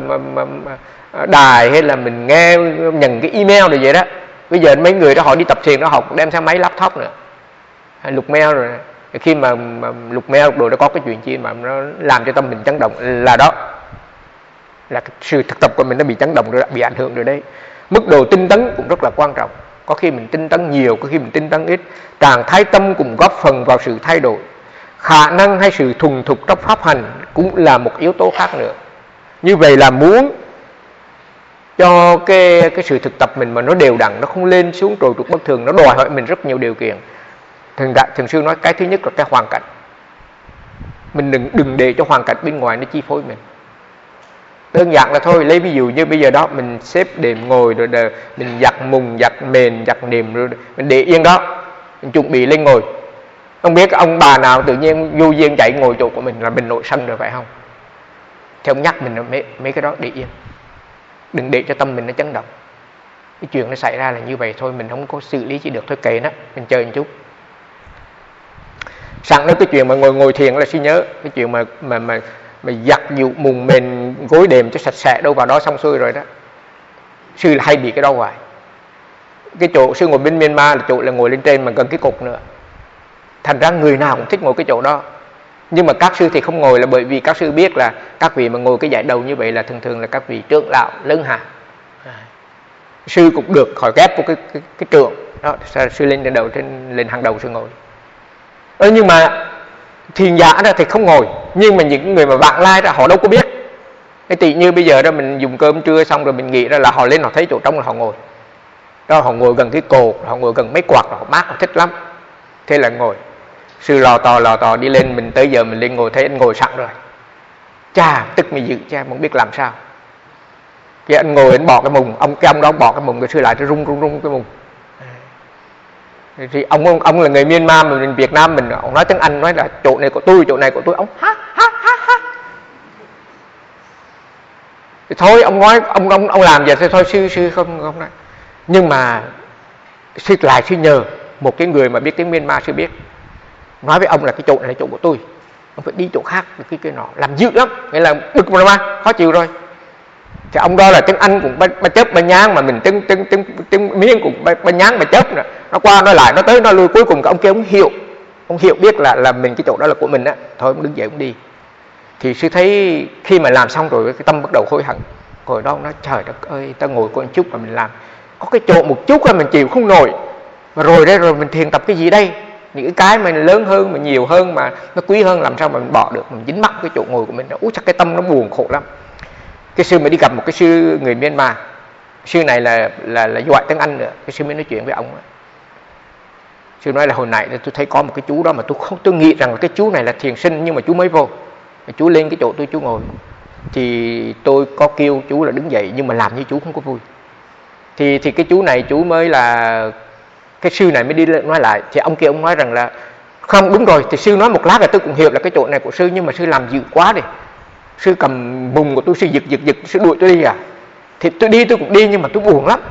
đài hay là mình nghe nhận cái email rồi vậy đó. Bây giờ mấy người đó họ đi tập thiền đó, họ cũng đem sang máy laptop nữa, lục mail rồi. Khi mà lục mail rồi nó có cái chuyện chi mà nó làm cho tâm mình chấn động, là đó là sự thực tập của mình nó bị chấn động rồi, bị ảnh hưởng rồi đấy. Mức độ tinh tấn cũng rất là quan trọng. Có khi mình tinh tấn nhiều, có khi mình tinh tấn ít. Trạng thái tâm cũng góp phần vào sự thay đổi. Khả năng hay sự thuần thục trong pháp hành cũng là một yếu tố khác nữa. Như vậy là muốn cho cái sự thực tập mình mà nó đều đặn, nó không lên xuống trồi trục bất thường, nó đòi hỏi mình rất nhiều điều kiện. Thường sư nói cái thứ nhất là cái hoàn cảnh. Mình đừng để cho hoàn cảnh bên ngoài nó chi phối mình. Đơn giản là thôi, lấy ví dụ như bây giờ đó mình xếp đệm ngồi rồi mình giặt mùng, giặt mền, giặt nệm rồi mình để yên đó, mình chuẩn bị lên ngồi. Không biết ông bà nào tự nhiên vô duyên chạy ngồi chỗ của mình là mình nổi sân rồi phải không? Thì ông nhắc mình là mấy cái đó để yên, đừng để cho tâm mình nó chấn động. Cái chuyện nó xảy ra là như vậy thôi, mình không có xử lý chỉ được, thôi kệ nó, mình chơi một chút. Sẵn nói cái chuyện mà ngồi thiền là suy nhớ cái chuyện mà giặt dụ mùng mền gối đệm cho sạch sẽ đâu vào đó xong xuôi rồi đó. Sư là hay bị cái đó hoài. Cái chỗ sư ngồi bên Myanmar là chỗ là ngồi lên trên mà gần cái cục nữa, thành ra người nào cũng thích ngồi cái chỗ đó. Nhưng mà các sư thì không ngồi, là bởi vì các sư biết là các vị mà ngồi cái giải đầu như vậy là thường là các vị trưởng lão lớn hạng. Sư cũng được khỏi ghép của cái trưởng đó, sư lên trên đầu, lên hàng đầu sư ngồi. Nhưng mà Thiền giả đó thì không ngồi, nhưng mà những người mà vãng lai ra họ đâu có biết. Cái tỷ như bây giờ đó mình dùng cơm trưa xong rồi mình nghĩ ra là họ lên họ thấy chỗ trống là họ ngồi. Đó họ ngồi gần cái cột, họ ngồi gần mấy quạt, họ mát, họ thích lắm. Thế là ngồi. Sư lò tò đi lên, mình tới giờ mình lên ngồi thấy anh ngồi sẵn rồi. Chà, tức mình dự cha, không biết làm sao. Cái anh ngồi anh bỏ cái mùng, cái ông đó bỏ cái mùng, cái sư lại nó rung cái mùng. Thì ông là người Myanmar mà mình Việt Nam mình, ông nói tiếng Anh, nói là chỗ này của tôi, ông ha. Thì thôi ông nói ông làm vậy thôi sư không nói. Nhưng mà sư nhờ một cái người mà biết tiếng Myanmar, sư biết nói với ông là cái chỗ này là chỗ của tôi, ông phải đi chỗ khác, cái nọ làm dữ lắm, nghĩa là bực mà khó chịu rồi. Thì ông đó là tiếng Anh cũng ba chớp ba nhang, mà mình tiếng Miên cũng ba nhang ba chớp nữa, nó qua nó lại nó tới nó lui, cuối cùng cái ông kia ông hiểu biết là mình cái chỗ đó là của mình á, thôi ông đứng dậy ông đi. Thì sư thấy khi mà làm xong rồi cái tâm bắt đầu hối hận. Hồi đó ông nói trời đất ơi, ta ngồi có một chút mà mình làm có cái chỗ một chút là mình chịu không nổi, mà rồi đây rồi mình thiền tập cái gì đây, những cái mà lớn hơn mà nhiều hơn mà nó quý hơn làm sao mà mình bỏ được, mình dính mắc cái chỗ ngồi của mình. Chắc cái tâm nó buồn khổ lắm. Cái sư mới đi gặp một cái sư người Myanmar, sư này là giỏi tiếng Anh nữa. Cái sư mới nói chuyện với ông ấy. Sư nói là hồi nãy tôi thấy có một cái chú đó mà tôi nghĩ rằng là cái chú này là thiền sinh, nhưng mà chú mới vô, chú lên cái chỗ chú ngồi thì tôi có kêu chú là đứng dậy, nhưng mà làm như chú không có vui. Thì cái chú này chú mới là cái sư này mới đi lên nói lại, thì ông kia ông nói rằng là không đúng rồi. Thì sư nói một lát là tôi cũng hiểu là cái chỗ này của sư, nhưng mà sư làm dữ quá đi, sư cầm mùng của tôi, sư giật, sư đuổi tôi đi à. Thì tôi đi tôi cũng đi, nhưng mà tôi buồn lắm.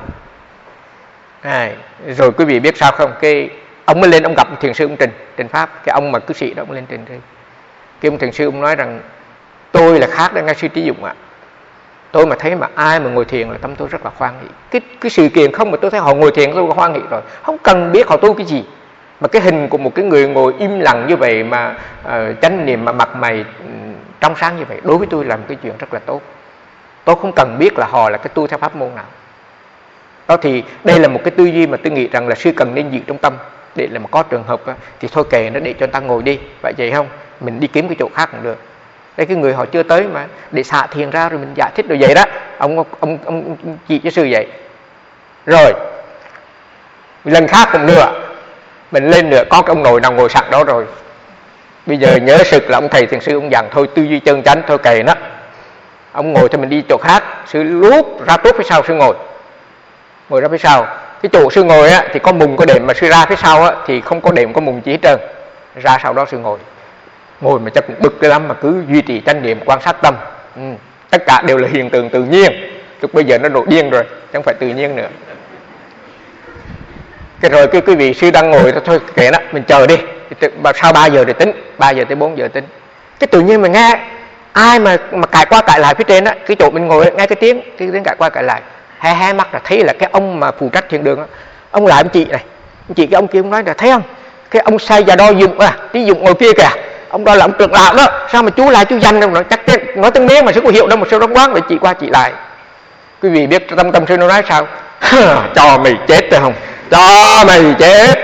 Rồi quý vị biết sao không, cái ông mới lên ông gặp thiền sư ông trình pháp, cái ông mà cư sĩ đó ông lên trình. Cái ông thiền sư ông nói rằng tôi là khác đó ngay sư Trí Dụng ạ. Tôi mà thấy mà ai mà ngồi thiền là tâm tôi rất là hoan hỷ. Cái sự kiện không mà tôi thấy họ ngồi thiền tôi hoan hỷ rồi, không cần biết họ tu cái gì. Mà cái hình của một cái người ngồi im lặng như vậy mà chánh niệm mà mặt mày trong sáng như vậy, đối với tôi là một cái chuyện rất là tốt. Tôi không cần biết là họ là cái tu theo pháp môn nào. Đó thì đây là một cái tư duy mà tôi nghĩ rằng là sư cần nên giữ trong tâm, để là mà có trường hợp thì thôi kệ nó, để cho người ta ngồi đi. Vậy không, mình đi kiếm cái chỗ khác cũng được. Đây cái người họ chưa tới mà để xả thiền ra rồi mình giải thích rồi vậy đó. Ông chỉ cho sư vậy. Rồi lần khác cũng nữa, mình lên nữa có cái ông nội nào ngồi sẵn đó rồi. Bây giờ nhớ sực là ông thầy thiền sư ông dặn thôi tư duy chân chánh, thôi kệ nó. Ông ngồi thì mình đi chỗ khác. Sư lút ra tốt phía sau sư ngồi ra phía sau. Cái chỗ sư ngồi á thì có mùng có đệm, mà sư ra phía sau á thì không có đệm có mùng chỉ hết trơn. Ra sau đó sư ngồi mà chắc cũng bực lắm, mà cứ duy trì chánh niệm quan sát tâm. Tất cả đều là hiện tượng tự nhiên. Lúc bây giờ nó nổi điên rồi, chẳng phải tự nhiên nữa. Cái rồi cái quý vị sư đang ngồi thôi kệ đó, mình chờ đi. Sau 3 giờ rồi tính, 3 giờ tới 4 giờ tính. Cái tự nhiên mình nghe ai mà cãi qua cãi lại phía trên á, cái chỗ mình ngồi nghe cái tiếng cãi qua cãi lại, hai mắt là thấy là cái ông mà phụ trách thiền đường á, ông lại ông chị này, ông chị cái ông kia ông nói là thấy không, cái ông say già đo Dụng Trí Dụng ngồi kia kìa, ông đó là ông trưởng lão đó, sao mà chú lại chú danh đâu, nó chắc nói tiếng Miến mà sư có hiểu đâu, một sư đóng quán để chị qua chị lại. Quý vị biết tâm sư nó nói sao? Cho mày chết rồi không? Cho mày chết.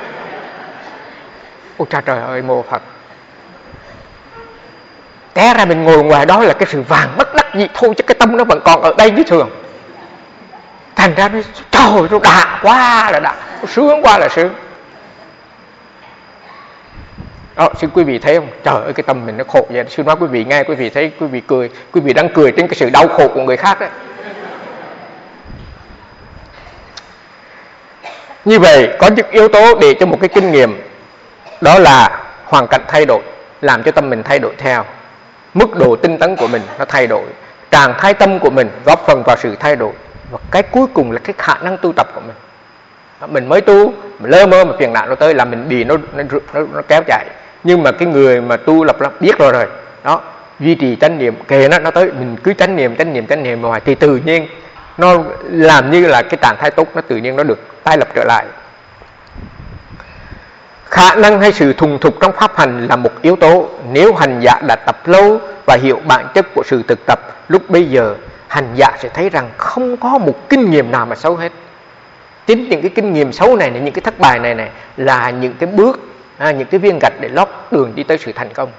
Ôi trời ơi, mô Phật. Té ra mình ngồi ngoài đó là cái sự vàng bất đắc dĩ thôi, chứ cái tâm nó vẫn còn ở đây như thường. Thành ra nó trời, nó đã quá là đã, nó sướng quá là sướng. Đó, xin quý vị thấy không? Trời ơi, cái tâm mình nó khổ vậy. Sư nói quý vị nghe, quý vị thấy, quý vị cười, quý vị đang cười trên cái sự đau khổ của người khác đấy. Như vậy, có những yếu tố để cho một cái kinh nghiệm, đó là hoàn cảnh thay đổi, làm cho tâm mình thay đổi theo. Mức độ tinh tấn của mình nó thay đổi, trạng thái tâm của mình góp phần vào sự thay đổi. Và cái cuối cùng là cái khả năng tu tập của mình. Mình mới tu, mình lơ mơ mà phiền não nó tới là mình bị nó kéo chạy. Nhưng mà cái người mà tu lập biết rồi đó, duy trì chánh niệm, kệ nó tới, mình cứ chánh niệm hoài thì tự nhiên nó làm như là cái trạng thái tốt, nó tự nhiên nó được tái lập trở lại. Khả năng hay sự thuần thục trong pháp hành là một yếu tố. Nếu hành giả đã tập lâu và hiểu bản chất của sự thực tập, lúc bây giờ hành giả sẽ thấy rằng không có một kinh nghiệm nào mà xấu hết. Chính những cái kinh nghiệm xấu này, những cái thất bại này là những cái bước những cái viên gạch để lót đường đi tới sự thành công.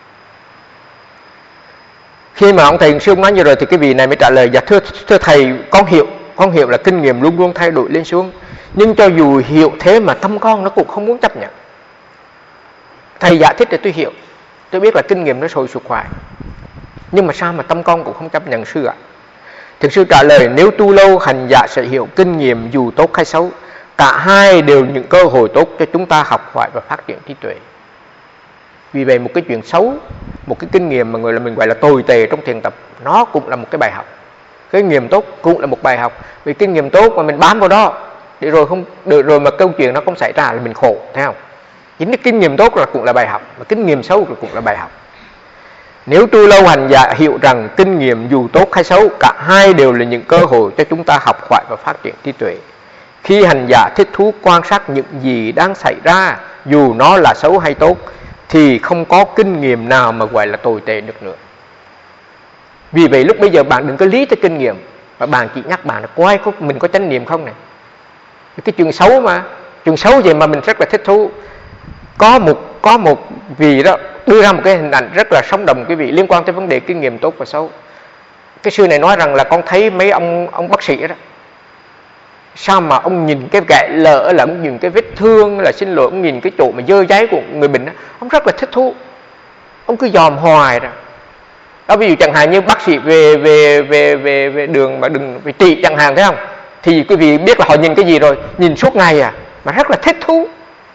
Khi mà ông thầy sư nói như rồi thì cái vị này mới trả lời: dạ thưa thầy, con hiểu là kinh nghiệm luôn luôn thay đổi lên xuống, nhưng cho dù hiểu thế mà tâm con nó cũng không muốn chấp nhận. Thầy giải thích để tôi hiểu, tôi biết là kinh nghiệm nó sôi sục hoài, nhưng mà sao mà tâm con cũng không chấp nhận sư ạ? Thực sư trả lời: nếu tu lâu hành giả sẽ hiểu kinh nghiệm dù tốt hay xấu, cả hai đều những cơ hội tốt cho chúng ta học hỏi và phát triển trí tuệ. Vì vậy một cái chuyện xấu, một cái kinh nghiệm mà mình gọi là tồi tệ trong thiền tập, nó cũng là một cái bài học. Cái kinh nghiệm tốt cũng là một bài học. Vì kinh nghiệm tốt mà mình bám vào đó để rồi không được, rồi mà câu chuyện nó không xảy ra là mình khổ, thấy không? Chính cái kinh nghiệm tốt là cũng là bài học, mà kinh nghiệm xấu cũng là bài học. Nếu tu lâu hành giả hiểu rằng kinh nghiệm dù tốt hay xấu, cả hai đều là những cơ hội cho chúng ta học hỏi và phát triển trí tuệ. Khi hành giả thích thú quan sát những gì đang xảy ra, dù nó là xấu hay tốt, thì không có kinh nghiệm nào mà gọi là tồi tệ được nữa. Vì vậy lúc bây giờ bạn đừng có lý tới kinh nghiệm, mà bạn chỉ nhắc bạn là coi mình có chánh niệm không này. Cái chuyện xấu mà, chuyện xấu vậy mà mình rất là thích thú. Có một vị đó đưa ra một cái hình ảnh rất là sống động quý vị, liên quan tới vấn đề kinh nghiệm tốt và xấu. Cái sư này nói rằng là con thấy mấy ông bác sĩ đó, sao mà ông nhìn cái gãy lỡ, là ông nhìn cái vết thương, là xin lỗi, ông nhìn cái chỗ mà dơ giấy của người bệnh đó, ông rất là thích thú, ông cứ dòm hoài rồi. Đó, ví dụ chẳng hạn như bác sĩ về đường mà đừng về trị chẳng hạn, thấy không? Thì quý vị biết là họ nhìn cái gì rồi, nhìn suốt ngày mà rất là thích thú.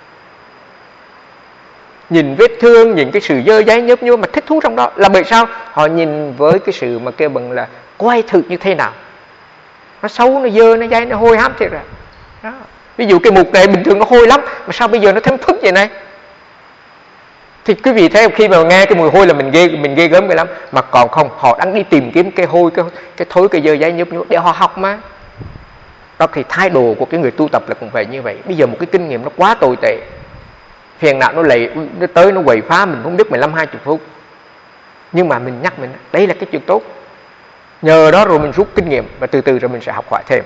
Nhìn vết thương, nhìn cái sự dơ giấy nhớp nhúa mà thích thú trong đó. Là bởi sao? Họ nhìn với cái sự mà kêu bằng là quay thử như thế nào. Nó xấu, nó dơ, nó giấy, nó hôi hám thiệt rồi. Đó. Ví dụ cái mục này bình thường nó hôi lắm, mà sao bây giờ nó thấm phức vậy này? Thì quý vị thấy khi mà nghe cái mùi hôi là mình ghê gớm cái lắm. Mà còn không, họ đang đi tìm kiếm cái hôi, cái thối, cái dơ giấy nhớp nhúa để họ học mà. Đó thì thái độ của cái người tu tập là cũng vậy như vậy. Bây giờ một cái kinh nghiệm nó quá tồi tệ, phiền não nó tới nó quậy phá mình không biết 15-20 phút. Nhưng mà mình nhắc mình, đấy là cái chuyện tốt. Nhờ đó rồi mình rút kinh nghiệm và từ từ rồi mình sẽ học hỏi thêm.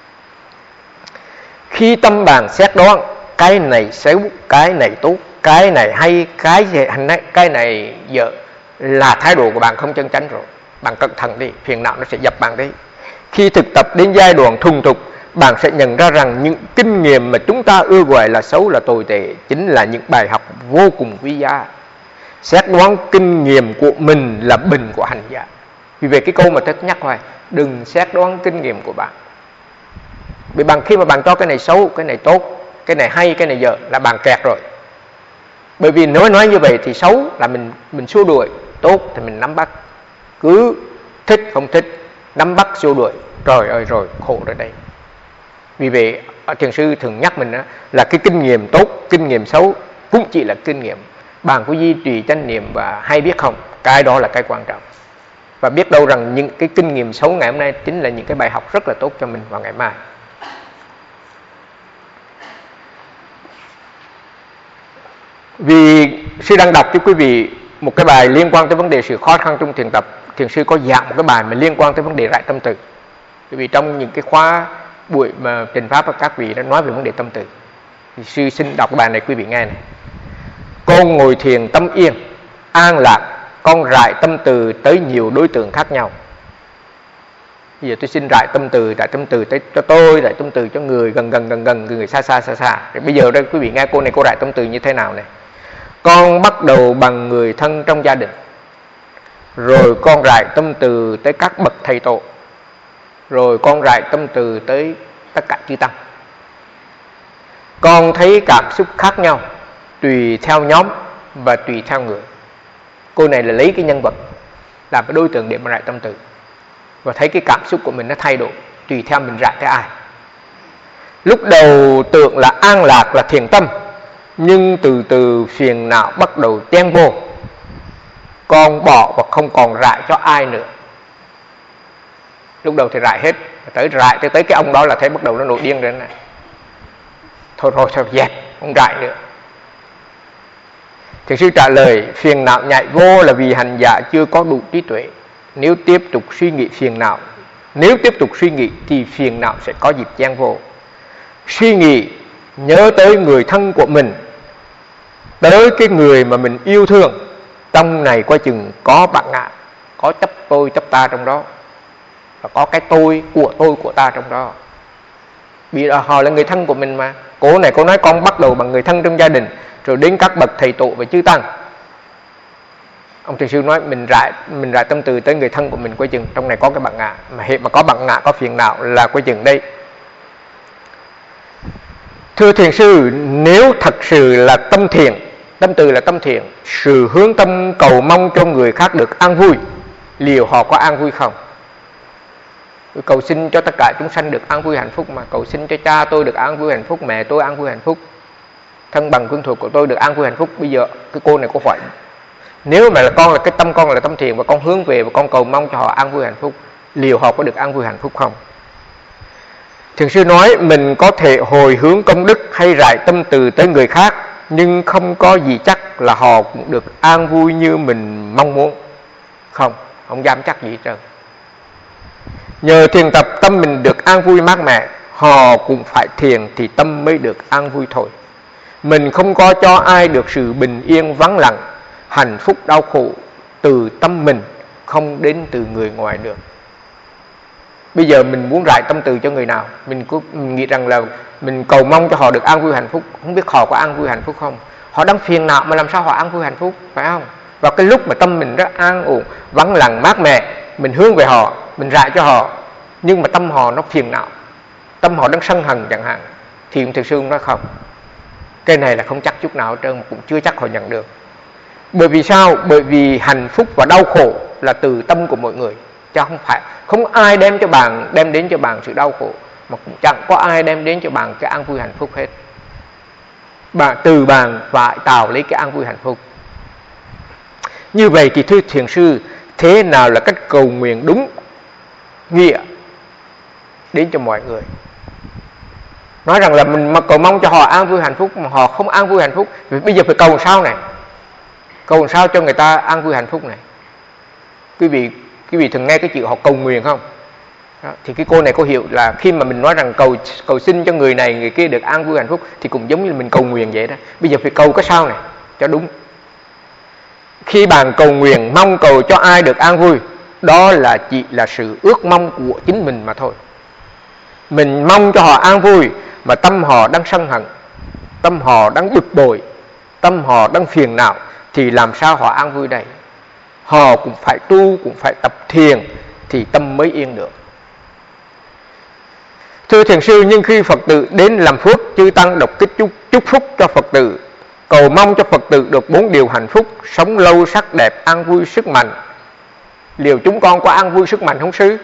Khi tâm bạn xét đoán cái này xấu, cái này tốt, cái này hay, cái này dở, là thái độ của bạn không chân chánh rồi. Bạn cẩn thận đi, phiền não nó sẽ dập bạn đấy. Khi thực tập đến giai đoạn thuần thục, bạn sẽ nhận ra rằng những kinh nghiệm mà chúng ta ưa gọi là xấu, là tồi tệ, chính là những bài học vô cùng quý giá. Xét đoán kinh nghiệm của mình là bình của hành giả. Vì vậy cái câu mà tôi nhắc hoài, đừng xét đoán kinh nghiệm của bạn. Vì khi mà bạn cho cái này xấu, cái này tốt, cái này hay, cái này dở, là bạn kẹt rồi. Bởi vì nếu nói như vậy thì xấu là mình xua đuổi, tốt thì mình nắm bắt. Cứ thích không thích, nắm bắt xua đuổi, trời ơi rồi khổ rồi đây. Vì vậy thiền sư thường nhắc mình là cái kinh nghiệm tốt, kinh nghiệm xấu cũng chỉ là kinh nghiệm. Bạn có duy trì chánh niệm và hay biết không, cái đó là cái quan trọng. Và biết đâu rằng những cái kinh nghiệm xấu ngày hôm nay chính là những cái bài học rất là tốt cho mình vào ngày mai. Vì sư đang đọc cho quý vị một cái bài liên quan tới vấn đề sự khó khăn trong thiền tập. Thiền sư có giảng một cái bài mà liên quan tới vấn đề rải tâm từ. Vì trong những cái khóa buổi mà trình pháp và các vị đã nói về vấn đề tâm từ, thì sư xin đọc cái bài này quý vị nghe này. Con ngồi thiền tâm yên, an lạc, con rải tâm từ tới nhiều đối tượng khác nhau. Bây giờ tôi xin rải tâm từ tới cho tôi, rải tâm từ cho người gần, người xa. Rồi bây giờ đây quý vị nghe cô này, cô rải tâm từ như thế nào này. Con bắt đầu bằng người thân trong gia đình, rồi con rải tâm từ tới các bậc thầy tổ, rồi con rải tâm từ tới tất cả chư tăng. Con thấy cảm xúc khác nhau tùy theo nhóm và tùy theo người. Cô này là lấy cái nhân vật làm cái đối tượng để mà rải tâm từ, và thấy cái cảm xúc của mình nó thay đổi tùy theo mình rải tới ai. Lúc đầu tưởng là an lạc là thiền tâm, nhưng từ từ phiền não bắt đầu chen vô, con bỏ và không còn rải cho ai nữa. Lúc đầu thì rải hết, tới cái ông đó là thấy bắt đầu nó nổi điên rồi này. Thôi dẹp, không rải nữa. Thiền sư trả lời, phiền não nhảy vô là vì hành giả chưa có đủ trí tuệ. Nếu tiếp tục suy nghĩ thì phiền não sẽ có dịp chen vô. Suy nghĩ nhớ tới người thân của mình tới cái người mà mình yêu thương, trong này coi chừng có bạn ngã, có chấp tôi chấp ta trong đó, và có cái tôi của ta trong đó. Vì họ là người thân của mình mà. Cô này cô nói con bắt đầu bằng người thân trong gia đình, rồi đến các bậc thầy tổ và chư tăng. Ông thiền sư nói mình rải tâm từ tới người thân của mình, coi chừng trong này có cái bạn ngã, mà hiện mà có bạn ngã, có phiền não là coi chừng đây. Thưa thiền sư, nếu thật sự là tâm thiện, tâm từ là tâm thiện, sự hướng tâm cầu mong cho người khác được an vui, liệu họ có an vui không? Cầu xin cho tất cả chúng sanh được an vui hạnh phúc mà. Cầu xin cho cha tôi được an vui hạnh phúc, mẹ tôi an vui hạnh phúc, thân bằng quyến thuộc của tôi được an vui hạnh phúc. Bây giờ cái cô này có phải, nếu mà là con, là cái tâm con là tâm thiện, và con hướng về và con cầu mong cho họ an vui hạnh phúc, liệu họ có được an vui hạnh phúc không? Thiền sư nói mình có thể hồi hướng công đức hay rải tâm từ tới người khác, nhưng không có gì chắc là họ cũng được an vui như mình mong muốn. Không dám chắc gì hết trơn. Nhờ thiền tập tâm mình được an vui mát mẻ, họ cũng phải thiền thì tâm mới được an vui thôi. Mình không có cho ai được sự bình yên vắng lặng, hạnh phúc đau khổ từ tâm mình, không đến từ người ngoài được. Bây giờ mình muốn rải tâm từ cho người nào, mình nghĩ rằng là mình cầu mong cho họ được an vui hạnh phúc, không biết họ có an vui hạnh phúc không. Họ đang phiền não mà làm sao họ an vui hạnh phúc, phải không? Vào cái lúc mà tâm mình rất an ổn, vắng lặng mát mẻ, mình hướng về họ, mình rải cho họ, nhưng mà tâm họ nó phiền não, tâm họ đang sân hận chẳng hạn, thì thực sự nói không, cái này là không chắc chút nào hết trơn, cũng chưa chắc họ nhận được. Bởi vì sao? Bởi vì hạnh phúc và đau khổ là từ tâm của mọi người, chứ không ai đem đến cho bạn sự đau khổ, mà cũng chẳng có ai đem đến cho bạn cái an vui hạnh phúc hết. Từ bạn phải tạo lấy cái an vui hạnh phúc. Như vậy thì thưa thiền sư, thế nào là cách cầu nguyện đúng nghĩa đến cho mọi người? Nói rằng là mình mà cầu mong cho họ an vui hạnh phúc mà họ không an vui hạnh phúc, vì bây giờ phải cầu sao này? Cầu sao cho người ta an vui hạnh phúc này? Quý vị thường nghe cái chữ họ cầu nguyện không? Đó, thì cái cô này có hiểu là khi mà mình nói rằng cầu xin cho người này người kia được an vui hạnh phúc thì cũng giống như là mình cầu nguyện vậy đó. Bây giờ phải cầu cái sao này cho đúng. Khi bạn cầu nguyện mong cầu cho ai được an vui, đó là chỉ là sự ước mong của chính mình mà thôi. Mình mong cho họ an vui mà tâm họ đang sân hận, tâm họ đang bực bội, tâm họ đang phiền não, thì làm sao họ an vui đây? Họ cũng phải tu, cũng phải tập thiền thì tâm mới yên được. Thưa thiền sư, nhưng khi Phật tử đến làm phước, chư tăng đọc kích chúc phúc cho Phật tử, cầu mong cho Phật tử được 4 điều hạnh phúc, sống lâu sắc đẹp, an vui sức mạnh, liệu chúng con có an vui sức mạnh không sư?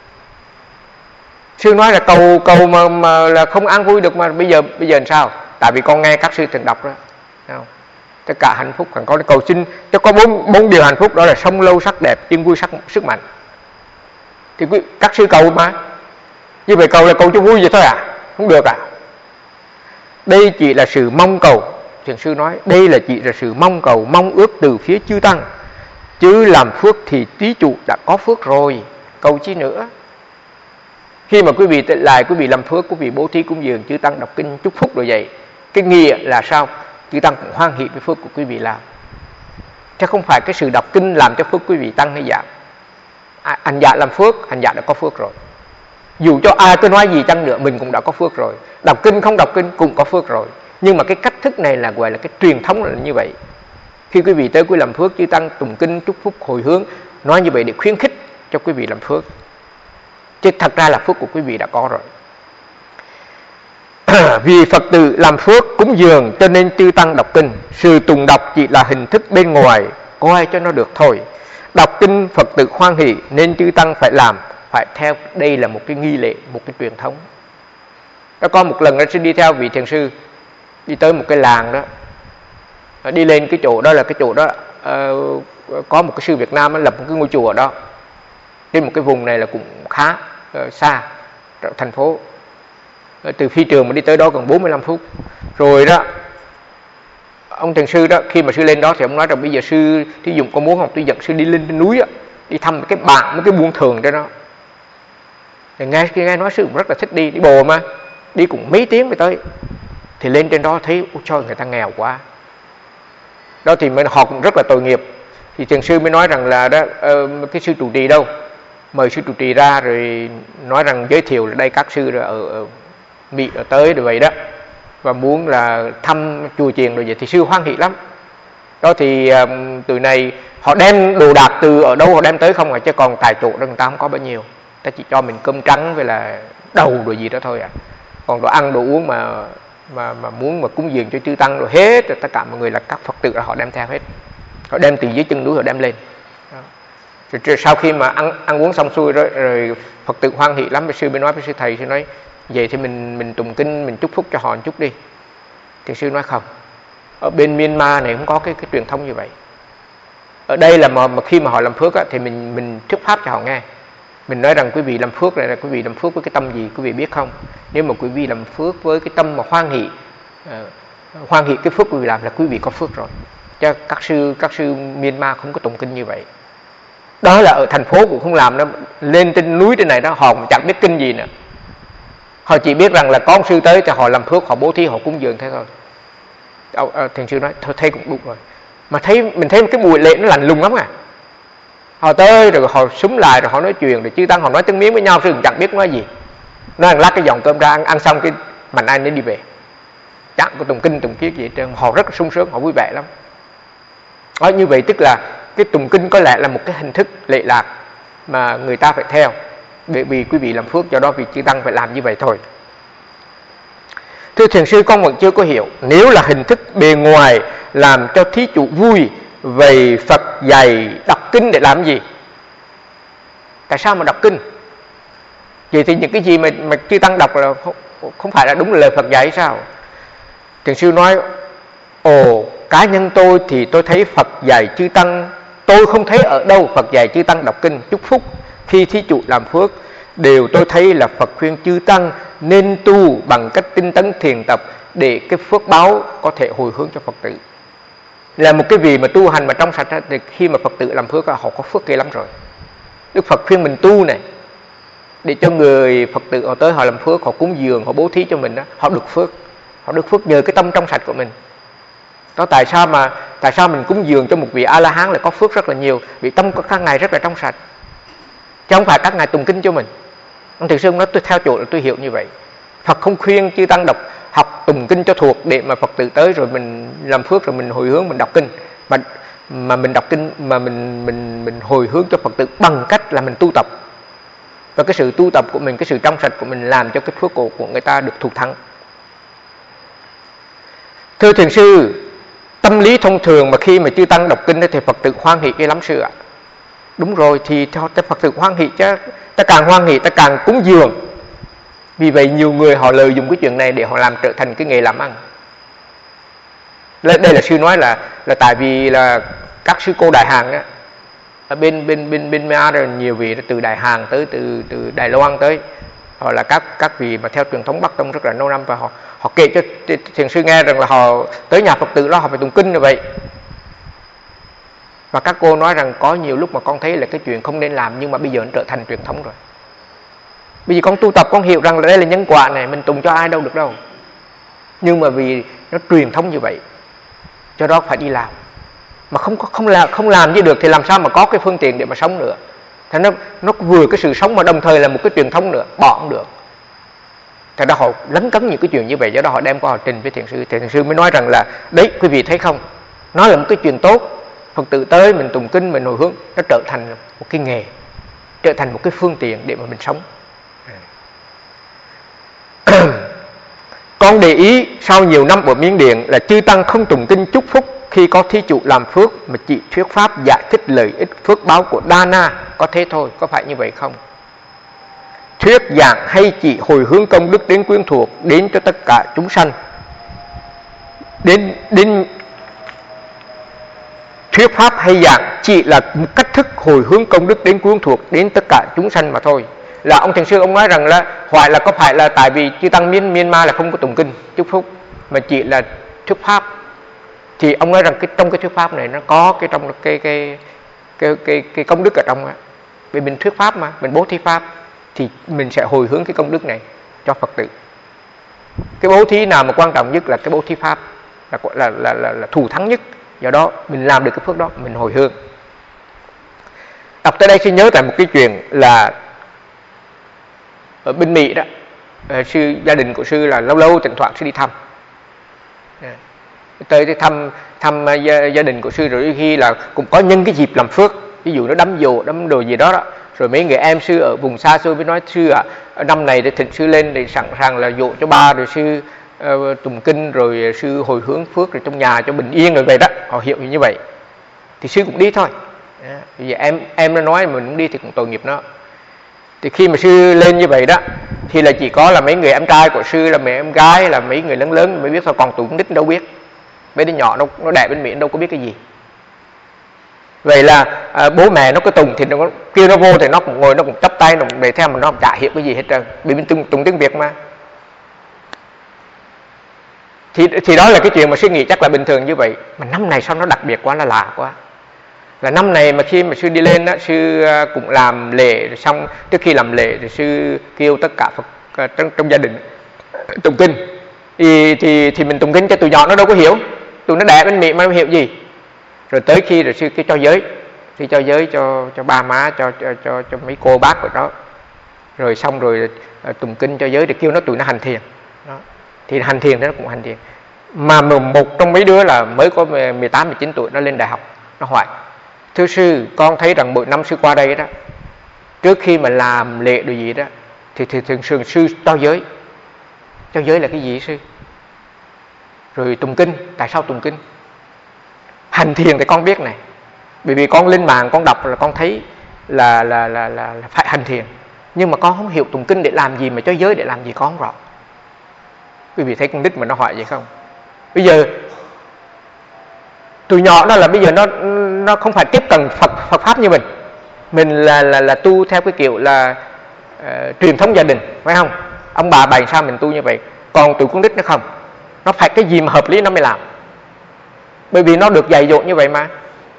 Sư nói là cầu mà là không an vui được, mà bây giờ làm sao? Tại vì con nghe các sư từng đọc đó, thấy không? Tất cả hạnh phúc còn có cầu xin cho có 4 điều hạnh phúc, đó là sống lâu sắc đẹp, yên vui sức mạnh. Thì các sư cầu mà, như vậy cầu là cầu cho vui vậy thôi à? Không được à? Đây chỉ là sự mong cầu. Thiền sư nói đây là chỉ là sự mong cầu, mong ước từ phía chư tăng, chứ làm phước thì thí chủ đã có phước rồi, cầu chi nữa. Khi mà quý vị làm phước, quý vị bố thí cúng dường, chư tăng đọc kinh chúc phúc rồi vậy, cái nghĩa là sao? Chư tăng cũng hoan hỷ với phước của quý vị làm, chứ không phải cái sự đọc kinh làm cho phước quý vị tăng hay giảm. Hành giả làm phước, hành giả đã có phước rồi. Dù cho ai cứ nói gì chăng nữa, mình cũng đã có phước rồi. Đọc kinh không đọc kinh cũng có phước rồi. Nhưng mà cái cách thức này là gọi là cái truyền thống là như vậy. Khi quý vị tới quý làm phước, chư tăng tụng kinh chúc phúc hồi hướng, nói như vậy để khuyến khích cho quý vị làm phước, chứ thật ra là phước của quý vị đã có rồi. Vì Phật tử làm phước cúng dường cho nên chư tăng đọc kinh. Sự tụng đọc chỉ là hình thức bên ngoài, coi cho nó được thôi. Đọc kinh Phật tử hoan hỷ nên chư tăng phải làm, phải theo. Đây là một cái nghi lễ, một cái truyền thống. Đã có một lần nó sẽ đi theo vị thiền sư đi tới một cái làng đó, đi lên cái chỗ đó là cái chỗ đó có một cái sư Việt Nam lập một cái ngôi chùa đó. Trên một cái vùng này là cũng khá xa thành phố, từ phi trường mà đi tới đó còn 45 phút. Rồi đó, ông thiền sư đó, khi mà sư lên đó thì ông nói rằng bây giờ sư thí dụ con muốn không, tôi dẫn sư đi lên trên núi đó, đi thăm cái bạn, cái buôn thường cho nó. Thì nghe nói sư cũng rất là thích đi bồ mà, đi cũng mấy tiếng mới tới. Thì lên trên đó thấy ôi trời, người ta nghèo quá, Đó thì họ cũng rất là tội nghiệp. Thì thiền sư mới nói rằng là đó, cái sư trụ trì đâu, mời sư trụ trì ra rồi nói rằng giới thiệu là đây các sư ở Mỹ ở tới rồi vậy đó, và muốn là thăm chùa chiền rồi vậy. Thì sư hoan hỷ lắm. Đó thì từ này họ đem đồ đạc từ ở đâu họ đem tới không à, chứ còn tại chỗ đó người ta không có bao nhiêu, ta chỉ cho mình cơm trắng với là đầu rồi gì đó thôi à. Còn đồ ăn đồ uống mà muốn mà cúng dường cho chư tăng rồi hết rồi, tất cả mọi người là các Phật tử là họ đem theo hết, họ đem từ dưới chân núi họ đem lên. Rồi sau khi mà ăn uống xong xuôi rồi Phật tử hoan hỷ lắm. Sư mới nói với sư thầy, sư nói vậy thì mình tụng kinh, mình chúc phúc cho họ một chút đi. Thì sư nói không, ở bên Myanmar này không có cái truyền thống như vậy. Ở đây là mà khi mà họ làm phước á, thì mình thuyết pháp cho họ nghe. Mình nói rằng quý vị làm phước này là quý vị làm phước với cái tâm gì quý vị biết không? Nếu mà quý vị làm phước với cái tâm mà hoan hỷ cái phước quý vị làm là quý vị có phước rồi. Chứ các sư Myanmar không có tụng kinh như vậy. Đó là ở thành phố cũng không làm đâu, lên trên núi trên này đó họ cũng chẳng biết kinh gì nữa. Họ chỉ biết rằng là có ông sư tới cho họ làm phước, họ bố thí, họ cúng dường thế thôi. Thiền sư nói thôi thấy cũng đúng rồi. Mà mình thấy cái buổi lễ nó lạnh lùng lắm à. Họ tới rồi họ súng lại rồi họ nói chuyện, rồi chư tăng họ nói tiếng miếng với nhau, sư cũng chẳng biết nói gì. Nói lát cái dòng cơm ra ăn xong cái mạnh ai nên đi về, chẳng có tụng kinh tụng kiết gì hết trơn. Họ rất là sung sướng, họ vui vẻ lắm. Đó, như vậy tức là cái tụng kinh có lẽ là một cái hình thức lệ lạc mà người ta phải theo, bởi vì quý vị làm phước, do đó vì chư tăng phải làm như vậy thôi. Thưa thiền sư, con vẫn chưa có hiểu, nếu là hình thức bề ngoài làm cho thí chủ vui, vậy Phật dạy đọc kinh để làm gì? Tại sao mà đọc kinh? Vậy thì những cái gì mà chư tăng đọc là không phải là đúng lời Phật dạy sao? Thiền sư nói, cá nhân tôi thì tôi thấy Phật dạy chư tăng, tôi không thấy ở đâu Phật dạy chư tăng đọc kinh chúc phúc khi thí chủ làm phước. Đều tôi thấy là Phật khuyên chư tăng nên tu bằng cách tinh tấn thiền tập để cái phước báo có thể hồi hướng cho Phật tử. Là một cái vị mà tu hành mà trong sạch thì khi mà Phật tử làm phước họ có phước ghê lắm rồi. Đức Phật khuyên mình tu này để cho người Phật tử họ tới họ làm phước, họ cúng dường, họ bố thí cho mình đó, họ được phước. Họ được phước nhờ cái tâm trong sạch của mình. Đó tại sao mình cúng dường cho một vị A-la-hán là có phước rất là nhiều, vì tâm của các ngài rất là trong sạch. Chứ không phải các ngài tụng kinh cho mình. Ông Thiền sư nói tôi theo chỗ là tôi hiểu như vậy. Phật không khuyên chư tăng học tụng kinh cho thuộc để mà Phật tử tới rồi mình làm phước rồi mình hồi hướng mình đọc kinh, mà mình đọc kinh mà mình hồi hướng cho Phật tử bằng cách là mình tu tập. Và cái sự tu tập của mình, cái sự trong sạch của mình làm cho cái phước của người ta được thục thắng. Thưa thiền sư, tâm lý thông thường mà khi mà chư tăng đọc kinh thì Phật tử hoan hỷ cái lắm sư ạ. Đúng rồi, thì cho Phật tử hoan hỷ chứ, ta càng hoan hỷ ta càng cúng dường. Vì vậy nhiều người họ lợi dụng cái chuyện này để họ làm trở thành cái nghề làm ăn. Đây là sư nói là tại vì là các sư cô Đại Hàn á, ở bên Myanmar rồi nhiều vị từ Đại Hàn tới từ Đài Loan tới, họ là các vị mà theo truyền thống Bắc Tông rất là lâu năm, và họ kể cho thiền sư nghe rằng là họ tới nhà Phật tử đó họ phải tụng kinh như vậy. Và các cô nói rằng có nhiều lúc mà con thấy là cái chuyện không nên làm, nhưng mà bây giờ nó trở thành truyền thống rồi. Bây giờ con tu tập con hiểu rằng là đây là nhân quả này, mình tụng cho ai đâu được đâu. Nhưng mà vì nó truyền thống như vậy, cho đó phải đi làm. Mà không làm như được thì làm sao mà có cái phương tiện để mà sống nữa. Thế nó vừa cái sự sống mà đồng thời là một cái truyền thống nữa, bỏ không được. Thế đó họ lấn cấn những cái chuyện như vậy, do đó họ đem qua họ trình với thiền sư. Thiền sư mới nói rằng là đấy quý vị thấy không, nó là một cái chuyện tốt. Phật tử tới mình tụng kinh mình hồi hướng, nó trở thành một cái nghề, trở thành một cái phương tiện để mà mình sống. Con để ý sau nhiều năm ở Miến Điện là chư tăng không tụng kinh chúc phúc khi có thí chủ làm phước, mà chỉ thuyết pháp giải thích lợi ích phước báo của Dana, có thế thôi, có phải như vậy không? Thuyết giảng hay chỉ hồi hướng công đức đến quyến thuộc, đến cho tất cả chúng sanh, đến thuyết pháp hay giảng chỉ là một cách thức hồi hướng công đức đến quyến thuộc đến tất cả chúng sanh mà thôi. Là ông thiền sư ông nói rằng là có phải là tại vì chư tăng Myanmar là không có tụng kinh chúc phúc mà chỉ là thuyết pháp, thì ông nói rằng trong cái thuyết pháp này nó có cái trong cái công đức ở trong á. Vì mình thuyết pháp mà mình bố thí pháp thì mình sẽ hồi hướng cái công đức này cho Phật tử. Cái bố thí nào mà quan trọng nhất là cái bố thí pháp, là thù thắng nhất, Do đó mình làm được cái phước đó, mình hồi hương. Đọc tới đây xin nhớ tại một cái chuyện là ở bên Mỹ đó, gia đình của sư là lâu lâu thỉnh thoảng sư đi thăm, tới thăm gia đình của sư, rồi đôi khi là cũng có nhân cái dịp làm phước, ví dụ nó đắm đồ gì đó đó, rồi mấy người em sư ở vùng xa xôi mới nói sư năm này để thỉnh sư lên để sẵn sàng là dỗ cho ba, rồi sư tụng kinh, rồi sư hồi hướng phước rồi trong nhà cho bình yên, rồi vậy đó, họ hiểu như vậy thì sư cũng đi thôi. Bây giờ em nó nói mình cũng đi thì cũng tội nghiệp nó. Thì khi mà sư lên như vậy đó thì là chỉ có là mấy người em trai của sư, là mấy em gái, là mấy người lớn mới biết thôi, còn tụi con nít đâu biết, mấy đứa nhỏ nó đẻ bên Mỹ đâu có biết cái gì. Vậy là bố mẹ nó cứ tùng thì nó kêu nó vô thì nó cũng ngồi, nó cũng chắp tay, nó cũng để theo, mà nó không chả hiểu cái gì hết trơn, vì mình tùng tiếng Việt mà. Thì đó là cái chuyện mà sư nghĩ chắc là bình thường như vậy, mà năm này sao nó đặc biệt quá, là lạ quá. Là năm này mà khi mà sư đi lên đó, sư cũng làm lễ, rồi xong trước khi làm lễ thì sư kêu tất cả Phật trong gia đình tụng kinh. Thì mình tụng kinh cho tụi nhỏ nó đâu có hiểu, tụi nó đẻ bên Mỹ mà nó hiểu gì. Rồi tới khi rồi sư cái cho giới cho ba má, cho mấy cô bác của nó, rồi xong rồi tụng kinh cho giới, để kêu nó tụi nó hành thiền đó. Thì hành thiền nó cũng hành thiền. Mà một trong mấy đứa là mới có 18, 19 tuổi, nó lên đại học, nó hỏi: thưa sư, con thấy rằng mỗi năm sư qua đây đó, trước khi mà làm lễ đồ gì đó thì thường sư cho giới. Cho giới là cái gì sư? Rồi tụng kinh, tại sao tụng kinh? Hành thiền thì con biết này, bởi vì con lên mạng con đọc là con thấy là phải hành thiền, nhưng mà con không hiểu tụng kinh để làm gì, mà cho giới để làm gì con không rõ. Quý vị thấy con nít mà nó hỏi vậy không? Bây giờ tụi nhỏ đó là bây giờ nó không phải tiếp cận Phật pháp như mình là tu theo cái kiểu là truyền thống gia đình, phải không? Ông bà bày sao mình tu như vậy. Còn tụi con nít nó không, nó phải cái gì mà hợp lý nó mới làm, bởi vì nó được dạy dỗ như vậy mà.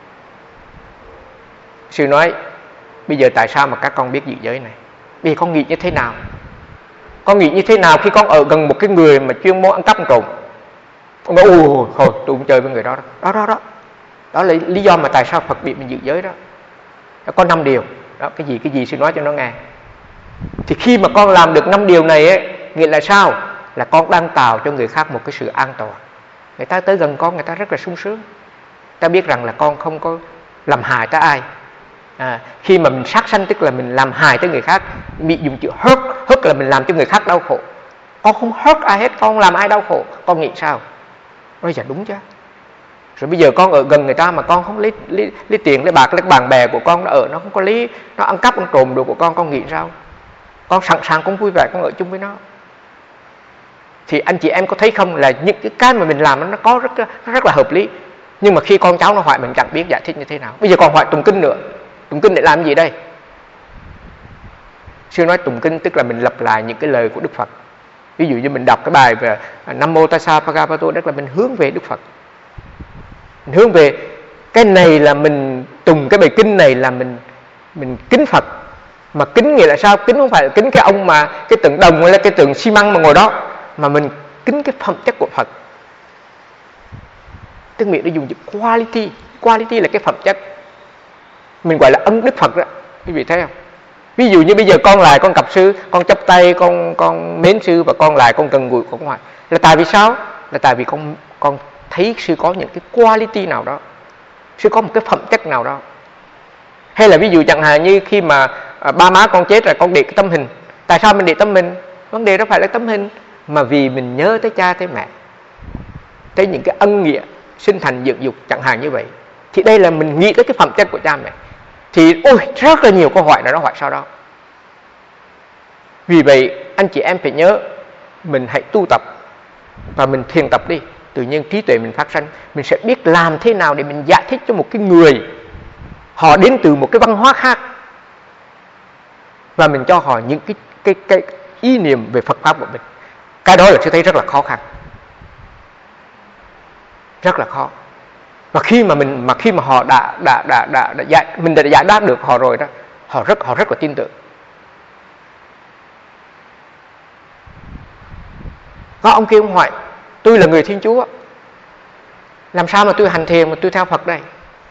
Sư nói bây giờ tại sao mà các con biết giữ giới này? Bây giờ con nghĩ như thế nào? Con nghĩ như thế nào khi con ở gần một cái người mà chuyên môn ăn cắp ăn trộm? Con nói thôi tôi không chơi với người đó. Đó là lý do mà tại sao Phật bị mình giữ giới đó. Nó có 5 điều đó, cái gì sư nói cho nó nghe. Thì khi mà con làm được 5 điều này ấy, nghĩa là sao? Là con đang tạo cho người khác một cái sự an toàn. Người ta tới gần con, người ta rất là sung sướng. Ta biết rằng là con không có làm hại tới ai. Khi mà mình sát sanh tức là mình làm hại tới người khác. Bị dùng chữ hurt là mình làm cho người khác đau khổ. Con không hurt ai hết, con không làm ai đau khổ. Con nghĩ sao? Nói dạ đúng chứ. Rồi bây giờ con ở gần người ta mà con không lấy tiền, lấy bạc, lấy bạn bè của con nó không có lý, nó ăn cắp ăn trộm đồ của con nghĩ sao? Con sẵn sàng, con vui vẻ, con ở chung với nó. Thì anh chị em có thấy không, là những cái mà mình làm nó có rất là hợp lý, nhưng mà khi con cháu nó hỏi mình chẳng biết giải thích như thế nào. Bây giờ còn hỏi tụng kinh nữa. Tụng kinh để làm gì đây? Sư nói tụng kinh tức là mình lặp lại những cái lời của Đức Phật. Ví dụ như mình đọc cái bài về Nam Mô Tassa Bhagavato, tức là mình hướng về Đức Phật. Mình hướng về cái này, là mình tụng cái bài kinh này là mình kính Phật. Mà kính nghĩa là sao? Kính không phải là kính cái ông mà cái tượng đồng hay là cái tượng xi măng mà ngồi đó, mà mình kính cái phẩm chất của Phật. Tức nghĩa nó dùng chữ quality là cái phẩm chất. Mình gọi là ân đức Phật đó, quý vị thấy không? Ví dụ như bây giờ con lại con gặp sư, con chắp tay, con mến sư, và con lại con gần gũi của con, là tại vì sao? Là tại vì con thấy sư có những cái quality nào đó, sư có một cái phẩm chất nào đó. Hay là ví dụ chẳng hạn như khi mà ba má con chết rồi, con để cái tấm hình. Tại sao mình để tấm hình? Vấn đề đó phải là tấm hình, mà vì mình nhớ tới cha tới mẹ, tới những cái ân nghĩa sinh thành dưỡng dục chẳng hạn như vậy. Thì đây là mình nghĩ tới cái phẩm chất của cha mẹ. Thì rất là nhiều câu hỏi nó hỏi sau đó. Vì vậy anh chị em phải nhớ, mình hãy tu tập và mình thiền tập đi, tự nhiên trí tuệ mình phát sanh. Mình sẽ biết làm thế nào để mình giải thích cho một cái người họ đến từ một cái văn hóa khác, và mình cho họ những cái ý niệm về Phật pháp của mình. Cái đó là tôi thấy rất là khó khăn, rất là khó. Và khi mà họ mình đã giải đáp được họ rồi đó, họ rất là tin tưởng. Có ông kia ông hỏi, tôi là người Thiên Chúa, Làm sao mà tôi hành thiền mà tôi theo Phật đây?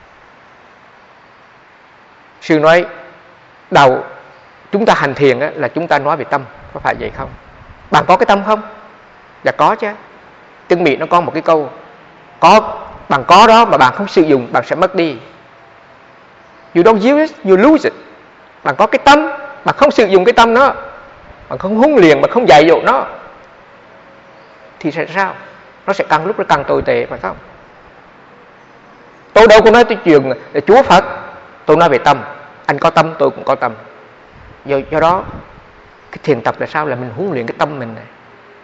Sư nói đầu chúng ta hành thiền là chúng ta nói về tâm, có phải vậy không? Bạn có cái tâm không? Dạ có chứ. Tiếng Mỹ nó có một cái câu, bạn có đó mà bạn không sử dụng, bạn sẽ mất đi. You don't use it, you lose it. Bạn có cái tâm, bạn không sử dụng cái tâm đó, bạn không huấn luyện, bạn không dạy dỗ nó, thì sẽ sao? Nó sẽ càng lúc nó càng tồi tệ, phải không? Tôi đâu có nói tới chuyện là Chúa Phật, tôi nói về tâm. Anh có tâm, tôi cũng có tâm. Do đó cái thiền tập là sao? Là mình huấn luyện cái tâm mình này.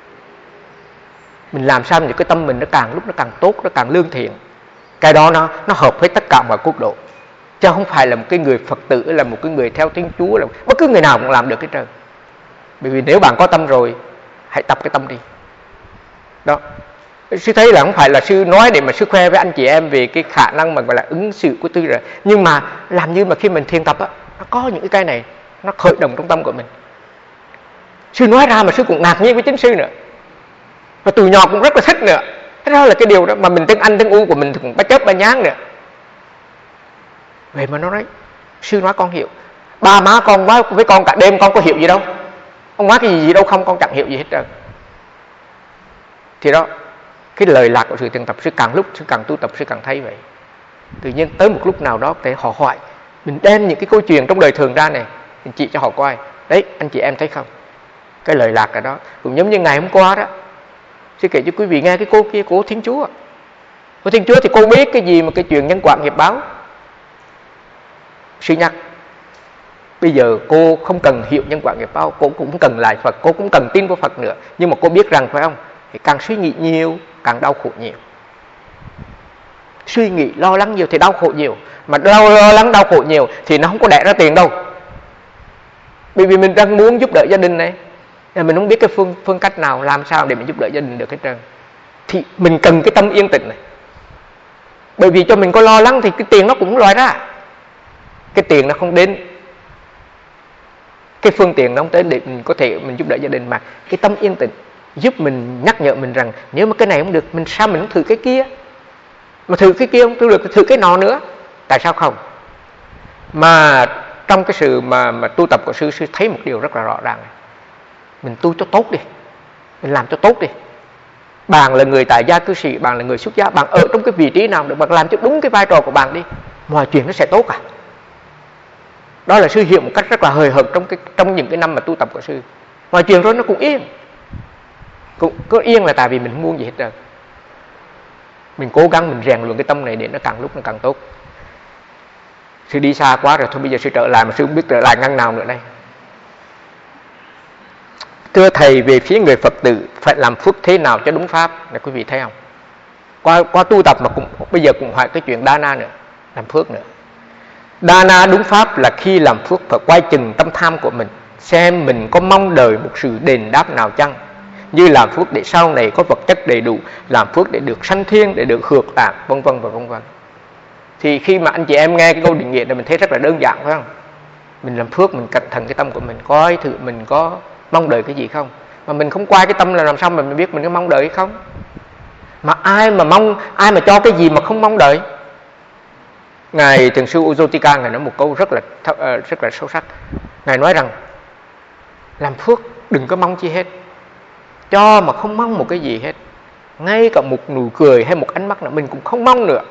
Mình làm sao để cái tâm mình nó càng lúc nó càng tốt, nó càng lương thiện. Cái đó nó hợp với tất cả mọi quốc độ, chứ không phải là một cái người Phật tử, là một cái người theo Thiên Chúa, là bất cứ người nào cũng làm được cái trơn. Bởi vì nếu bạn có tâm rồi, hãy tập cái tâm đi. Đó. Sư thấy là không phải là sư nói để mà sư khoe với anh chị em về cái khả năng mà gọi là ứng xử của tôi rồi. Nhưng mà làm như mà khi mình thiền tập á, nó có những cái này nó khởi động trong tâm của mình. Sư nói ra mà sư cũng ngạc nhiên với chính sư nữa, và tụi nhỏ cũng rất là thích nữa. Thế đó là cái điều đó mà mình tiếng Anh tiếng U của mình cũng ba chớp ba nháng nữa. Vậy mà nó nói, sư nói con hiểu. Ba má con nói với con cả đêm con có hiểu gì đâu. Ông nói cái gì đâu không, con chẳng hiểu gì hết trơn. Thì đó, cái lời lạc của sự thiền tập, sư càng lúc sư càng tu tập, sư càng thấy vậy. Tự nhiên tới một lúc nào đó để họ hỏi, mình đem những cái câu chuyện trong đời thường ra này, mình chỉ cho họ coi. Đấy, anh chị em thấy không? Cái lời lạc ở đó cũng giống như ngày hôm qua đó. Sư kể cho quý vị nghe cái cô kia, cô Thiên Chúa. Cô Thiên Chúa thì cô biết cái gì mà cái chuyện nhân quả nghiệp báo. Sư nhắc, bây giờ cô không cần hiểu nhân quả nghiệp báo, cô cũng cần lại Phật, cô cũng cần tin vào Phật nữa. Nhưng mà cô biết rằng, phải không, thì càng suy nghĩ nhiều càng đau khổ nhiều. Suy nghĩ lo lắng nhiều thì đau khổ nhiều. Mà lo lắng đau khổ nhiều thì nó không có đẻ ra tiền đâu. Bởi vì mình đang muốn giúp đỡ gia đình này, mình không biết cái phương cách nào làm sao để mình giúp đỡ gia đình được hết trơn. Thì mình cần cái tâm yên tĩnh này. Bởi vì cho mình có lo lắng thì cái tiền nó cũng lòi ra. Cái tiền nó không đến, cái phương tiện nó không tới để mình có thể mình giúp đỡ gia đình. Mà cái tâm yên tĩnh giúp mình nhắc nhở mình rằng nếu mà cái này không được, mình sao mình không thử cái kia, mà thử cái kia không được, thử cái nọ nữa. Tại sao không? Mà trong cái sự mà tu tập của sư thấy một điều rất là rõ ràng này. Mình tu cho tốt đi, mình làm cho tốt đi. Bạn là người tại gia cư sĩ, bạn là người xuất gia, bạn ở trong cái vị trí nào được, bạn làm cho đúng cái vai trò của bạn đi, mọi chuyện nó sẽ tốt cả. Đó là sư hiểu một cách rất là hời hợt trong những cái năm mà tu tập của sư. Mọi chuyện rồi nó cũng yên. Cũng có yên là tại vì mình không muốn gì hết rồi. Mình cố gắng mình rèn luyện cái tâm này để nó càng lúc nó càng tốt. Sư đi xa quá rồi, thôi bây giờ sư trở lại mà sư không biết trở lại ngăn nào nữa đây. Thưa thầy, về phía người Phật tử phải làm phước thế nào cho đúng pháp? Này quý vị thấy không? Qua tu tập mà bây giờ cũng hỏi cái chuyện đa na nữa, làm phước nữa. Đa na đúng pháp là khi làm phước phải quay chừng tâm tham của mình, xem mình có mong đợi một sự đền đáp nào chăng. Như làm phước để sau này có vật chất đầy đủ, làm phước để được sanh thiên, để được hưởng lạc, vân vân và vân vân. Thì khi mà anh chị em nghe cái câu định nghĩa này mình thấy rất là đơn giản, phải không? Mình làm phước, mình cẩn thận cái tâm của mình, coi thử mình có mong đợi cái gì không. Mà mình không qua cái tâm là làm sao mà mình biết mình có mong đợi hay không? Mà ai mà cho cái gì mà không mong đợi? Ngài Thiền sư Ujotika ngài nói một câu rất là sâu sắc. Ngài nói rằng làm phước đừng có mong chi hết, cho mà không mong một cái gì hết. Ngay cả một nụ cười hay một ánh mắt nào mình cũng không mong nữa.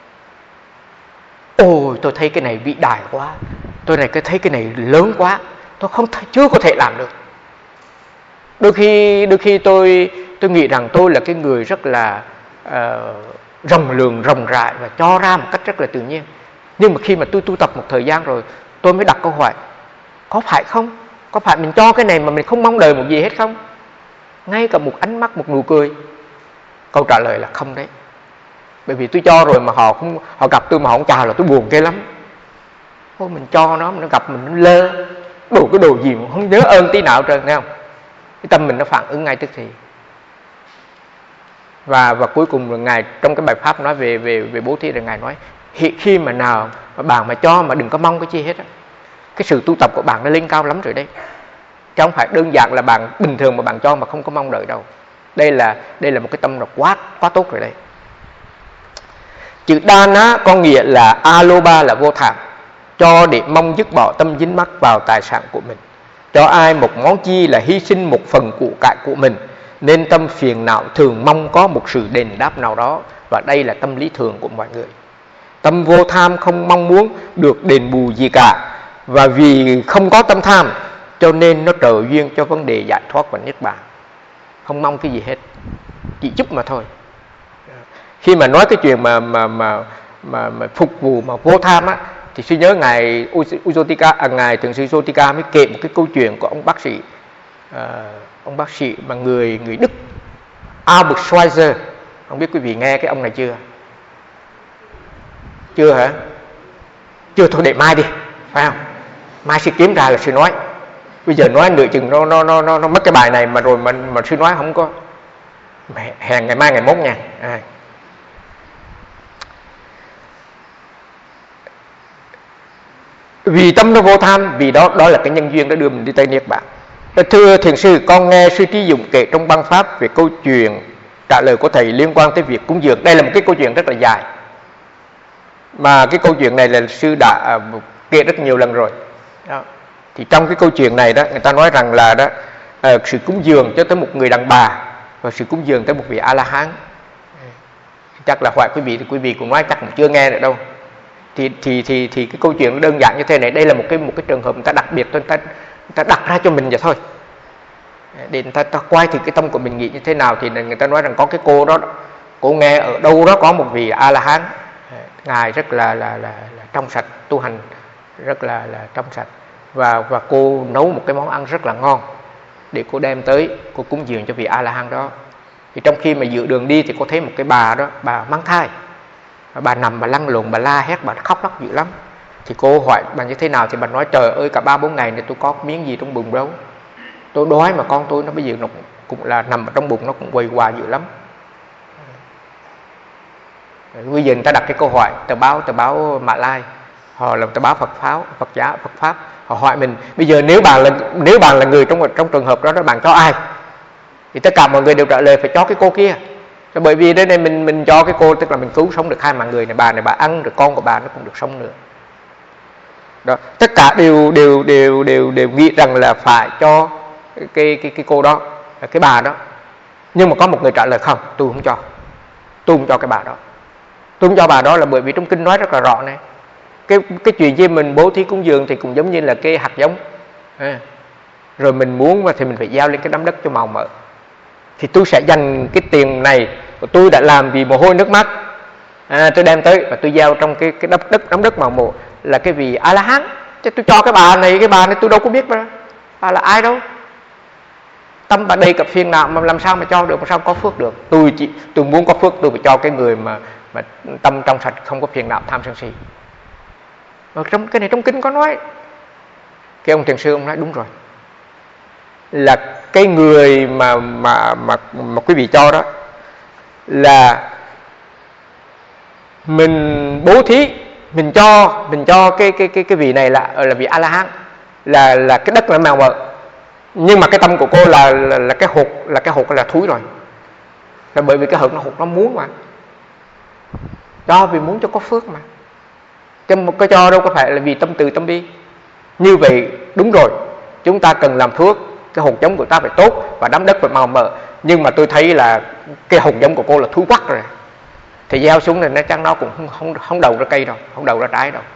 Ôi tôi thấy cái này vĩ đại quá, tôi thấy cái này lớn quá, tôi chưa có thể làm được. Đôi khi tôi nghĩ rằng tôi là cái người rất là rộng lượng, rộng rãi và cho ra một cách rất là tự nhiên. Nhưng mà khi mà tôi tu tập một thời gian rồi, tôi mới đặt câu hỏi, có phải không? Có phải mình cho cái này mà mình không mong đợi một gì hết không? Ngay cả một ánh mắt, một nụ cười? Câu trả lời là không đấy. Bởi vì tôi cho rồi mà họ gặp tôi mà họ không chào là tôi buồn ghê lắm. Ôi, mình cho nó mà nó gặp mình nó lơ, cái đồ gì mà không nhớ ơn tí nào trơn, thấy không? Cái tâm mình nó phản ứng ngay tức thì. Và cuối cùng là Ngài trong cái bài pháp nói về bố thí, là Ngài nói khi mà nào mà bạn mà cho mà đừng có mong cái chi hết á, cái sự tu tập của bạn nó lên cao lắm rồi đấy. Chứ không phải đơn giản là bạn bình thường mà bạn cho mà không có mong đợi đâu. Đây là một cái tâm là quá tốt rồi đấy. Chữ Dana có nghĩa là Aloba, là vô tham, cho để mong dứt bỏ tâm dính mắc vào tài sản của mình. Cho ai một món chi là hy sinh một phần của cải của mình, nên tâm phiền não thường mong có một sự đền đáp nào đó, và đây là tâm lý thường của mọi người. Tâm vô tham không mong muốn được đền bù gì cả, và vì không có tâm tham cho nên nó trợ duyên cho vấn đề giải thoát và niết bàn. Không mong cái gì hết, chỉ giúp mà thôi. Khi mà nói cái chuyện mà phục vụ mà vô tham á, thì tôi nhớ ngài ngài thượng sư Sotika mới kể một cái câu chuyện của ông bác sĩ mà người Đức, Albert Schweitzer. Không biết quý vị nghe cái ông này chưa? Chưa hả? Chưa, thôi để mai đi, phải không? Mai sư kiếm ra là sư nói. Bây giờ nói nửa chừng nó mất cái bài này mà rồi mà sư nói không có. Hẹn ngày mai ngày mốt nha. Vì tâm nó vô tham, vì đó là cái nhân duyên đã đưa mình đi tới niết bàn. Thưa thiền sư, con nghe sư Trí Dụng kể trong băng pháp về câu chuyện trả lời của thầy liên quan tới việc cúng dường. Đây là một cái câu chuyện rất là dài, mà cái câu chuyện này là sư đã kể rất nhiều lần rồi đó. Thì trong cái câu chuyện này đó, người ta nói rằng là đó, sự cúng dường cho tới một người đàn bà và sự cúng dường tới một vị A La Hán. Chắc là hoài quý vị cũng nói chắc cũng chưa nghe được đâu. Thì cái câu chuyện nó đơn giản như thế này. Đây là một cái trường hợp người ta đặc biệt, người ta đặt ra cho mình vậy thôi, để người ta quay thì cái tâm của mình nghĩ như thế nào. Thì người ta nói rằng có cái cô đó, cô nghe ở đâu đó có một vị A La Hán, ngài rất là trong sạch, tu hành rất là trong sạch, và cô nấu một cái món ăn rất là ngon để cô đem tới, cô cúng dường cho vị A La Hán đó. Thì trong khi mà giữa đường đi thì cô thấy một cái bà đó, bà mang thai, bà nằm, bà lăn lộn, bà la hét, bà khóc lóc dữ lắm. Thì cô hỏi bà như thế nào, thì bà nói trời ơi, cả 3-4 ngày này tôi có miếng gì trong bụng đâu, tôi đói mà con tôi nó bây giờ nó cũng là nằm ở trong bụng, nó cũng quầy quà dữ lắm. Bây giờ người ta đặt cái câu hỏi, tờ báo Mã Lai, họ là tờ báo Phật Pháp, họ hỏi mình bây giờ nếu bạn là người trong trường hợp đó bạn cho ai? Thì tất cả mọi người đều trả lời phải cho cái cô kia. Bởi vì đây này mình cho cái cô, tức là mình cứu sống được 2 mạng người này, bà ăn được, con của bà nó cũng được sống nữa. Đó, tất cả đều nghĩ rằng là phải cho cái cô đó, cái bà đó. Nhưng mà có một người trả lời không, tôi không cho cái bà đó. Tôi không cho bà đó là bởi vì trong kinh nói rất là rõ này. Cái chuyện gì mình bố thí cúng dường thì cũng giống như là cái hạt giống. Rồi mình muốn thì mình phải gieo lên cái đám đất cho màu mỡ. Thì tôi sẽ dành cái tiền này của tôi đã làm vì mồ hôi nước mắt, tôi đem tới và tôi gieo trong cái đám đất màu mỡ là cái vị A La Hán. Chứ tôi cho cái bà này tôi đâu có biết bà là ai đâu. Tâm bà đầy cặp phiền não mà làm sao mà cho được, mà sao có phước được. Tôi muốn có phước, tôi phải cho cái người mà tâm trong sạch, không có phiền não tham sân si. Trong cái này trong kinh có nói. Cái ông thiền sư ông nói đúng rồi, là cái người mà quý vị cho đó là mình bố thí, mình cho cái vị này là vị A La Hán, là cái đất là màu mỡ, nhưng mà cái tâm của cô là cái hột là thúi rồi. Là bởi vì cái hột nó muốn mà cho, vì muốn cho có phước mà. Cái cho đâu có phải là vì tâm từ tâm bi. Như vậy đúng rồi, chúng ta cần làm phước, cái hột giống của ta phải tốt và đám đất phải màu mỡ. Nhưng mà tôi thấy là cái hột giống của cô là thúi quắc rồi, thì gieo xuống này nó chắc nó cũng không đầu ra cây đâu, không đầu ra trái đâu.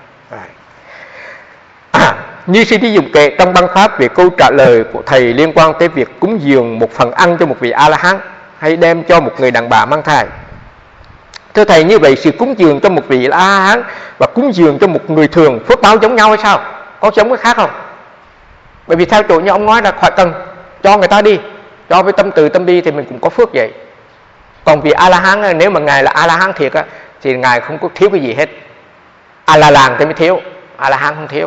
Như sư Trí Dụng kể trong băng pháp về câu trả lời của thầy liên quan tới việc cúng dường một phần ăn cho một vị A La Hán hay đem cho một người đàn bà mang thai. Thưa thầy, như vậy sự cúng dường cho một vị A La Hán và cúng dường cho một người thường phước báo giống nhau hay sao? Có giống cái khác không? Bởi vì theo chỗ như ông nói là khỏi cần, cho người ta đi, cho với tâm từ tâm bi thì mình cũng có phước vậy. Còn vì A La Hán, nếu mà ngài là A La Hán thiệt á, thì ngài không có thiếu cái gì hết. A La Làng thì mới thiếu, A La Hán không thiếu.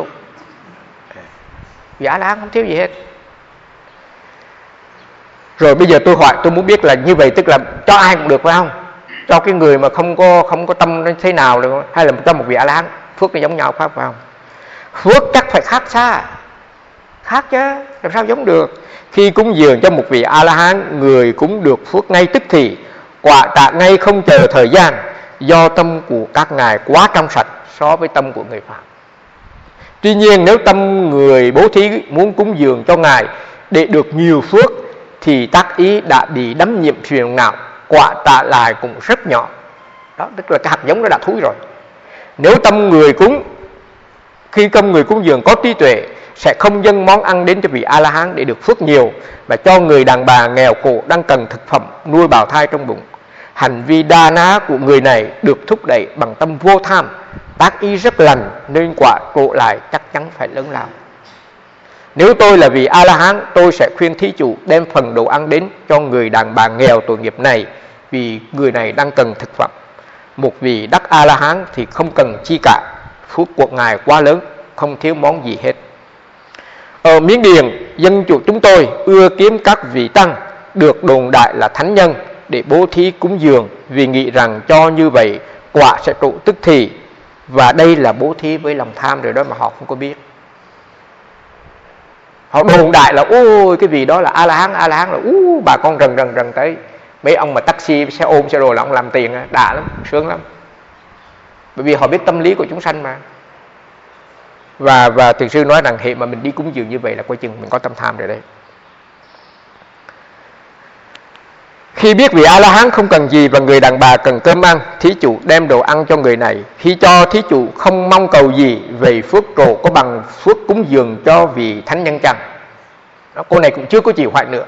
Vì A La Hán không thiếu gì hết. Rồi bây giờ tôi hỏi, tôi muốn biết là như vậy tức là cho ai cũng được phải không? Cho cái người mà không có tâm nó thế nào được, hay là cho một vị A La Hán phước nó giống nhau phải không? Phước chắc phải khác xa, khác chứ, làm sao giống được. Khi cúng dường cho một vị A La Hán, người cúng được phước ngay tức thì, quả tạ ngay không chờ thời gian. do tâm của các ngài quá trong sạch so với tâm của người phạm. Tuy nhiên nếu tâm người bố thí muốn cúng dường cho ngài để được nhiều phước thì tác ý đã bị đắm nhiễm phiền não, quả trả lại cũng rất nhỏ. Đó, tức là cái hạt giống nó đã thúi rồi. Nếu tâm người cúng, khi tâm người cúng dường có trí tuệ, sẽ không dâng món ăn đến cho vị A-la-hán để được phước nhiều, mà cho người đàn bà nghèo khổ đang cần thực phẩm nuôi bào thai trong bụng. Hành vi đa ná của người này được thúc đẩy bằng tâm vô tham, tác ý rất lành, nên quả trổ lại chắc chắn phải lớn lao. Nếu tôi là vị A-la-hán, tôi sẽ khuyên thí chủ đem phần đồ ăn đến cho người đàn bà nghèo tội nghiệp này, vì người này đang cần thực phẩm. Một vị đắc A-la-hán thì không cần chi cả, phước của ngài quá lớn, không thiếu món gì hết. Ở Miến Điện, dân chủ chúng tôi ưa kiếm các vị tăng được đồn đại là thánh nhân để bố thí cúng dường, vì nghĩ rằng cho như vậy quả sẽ trụ tức thì. Và đây là bố thí với lòng tham rồi đó mà họ không có biết. Họ đồn đại là ôi cái vị đó là A-la-hán là bà con rần tới. Mấy ông mà taxi, xe ôm, xe đồ là ông làm tiền, đã lắm, sướng lắm. Bởi vì họ biết tâm lý của chúng sanh mà. Và thiền sư nói rằng hệ mà mình đi cúng dường như vậy là coi chừng mình có tâm tham rồi đấy. Khi biết vị A-la-hán không cần gì và người đàn bà cần cơm ăn, thí chủ đem đồ ăn cho người này. Khi cho thí chủ không mong cầu gì về phước trổ có bằng phước cúng dường cho vị thánh nhân chăng? Đó, cô này cũng chưa có chịu hoại nữa.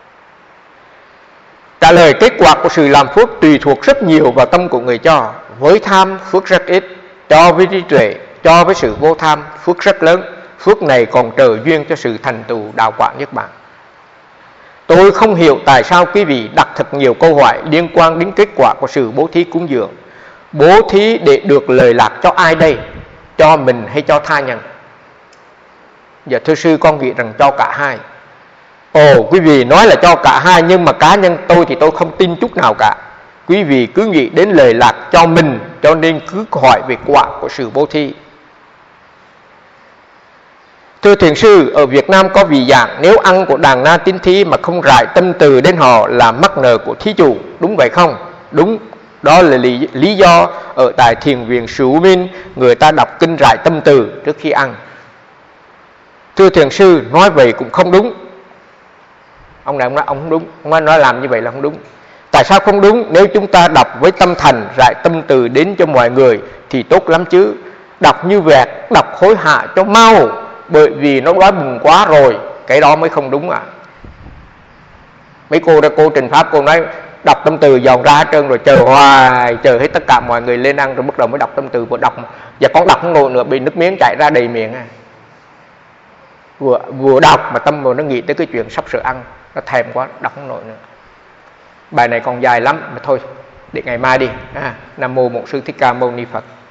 Trả lời kết quả của sự làm phước tùy thuộc rất nhiều vào tâm của người cho. Với tham phước rất ít, cho với trí tuệ, cho với sự vô tham phước rất lớn. Phước này còn trợ duyên cho sự thành tựu đạo quả nhất bản. Tôi không hiểu tại sao quý vị đặt thật nhiều câu hỏi liên quan đến kết quả của sự bố thí cúng dường. Bố thí để được lời lạc cho ai đây? Cho mình hay cho tha nhân? Giờ thưa sư con nghĩ rằng cho cả hai. Ồ, quý vị nói là cho cả hai, nhưng mà cá nhân tôi thì tôi không tin chút nào cả. Quý vị cứ nghĩ đến lời lạc cho mình, cho nên cứ hỏi về quả của sự bố thí. Thưa thiền sư, ở Việt Nam có vị dạng nếu ăn của đàn na tín thí mà không rải tâm từ đến họ là mắc nợ của thí chủ, đúng vậy không? Đúng, đó là lý do ở tại thiền viện Sủ Minh người ta đọc kinh rải tâm từ trước khi ăn. Thưa thiền sư, nói vậy cũng không đúng. Ông này ông nói ông không đúng, ông nói làm như vậy là không đúng. Tại sao không đúng? Nếu chúng ta đọc với tâm thành rải tâm từ đến cho mọi người thì tốt lắm chứ. Đọc như vẹt, đọc hối hạ cho mau, bởi vì nó đói bụng quá rồi, cái đó mới không đúng à. Mấy cô trình pháp cô nói đọc tâm từ dòn ra hết trơn rồi, chờ hoài, chờ hết tất cả mọi người lên ăn rồi bắt đầu mới đọc tâm từ. Vừa đọc và con đọc không nổi nữa, bị nước miếng chảy ra đầy miệng à. Vừa đọc mà tâm vừa nó nghĩ tới cái chuyện sắp sửa ăn, nó thèm quá, đọc không nổi nữa. Bài này còn dài lắm mà thôi, để ngày mai đi. Nam mô Bổn Sư Thích Ca Mâu Ni Phật.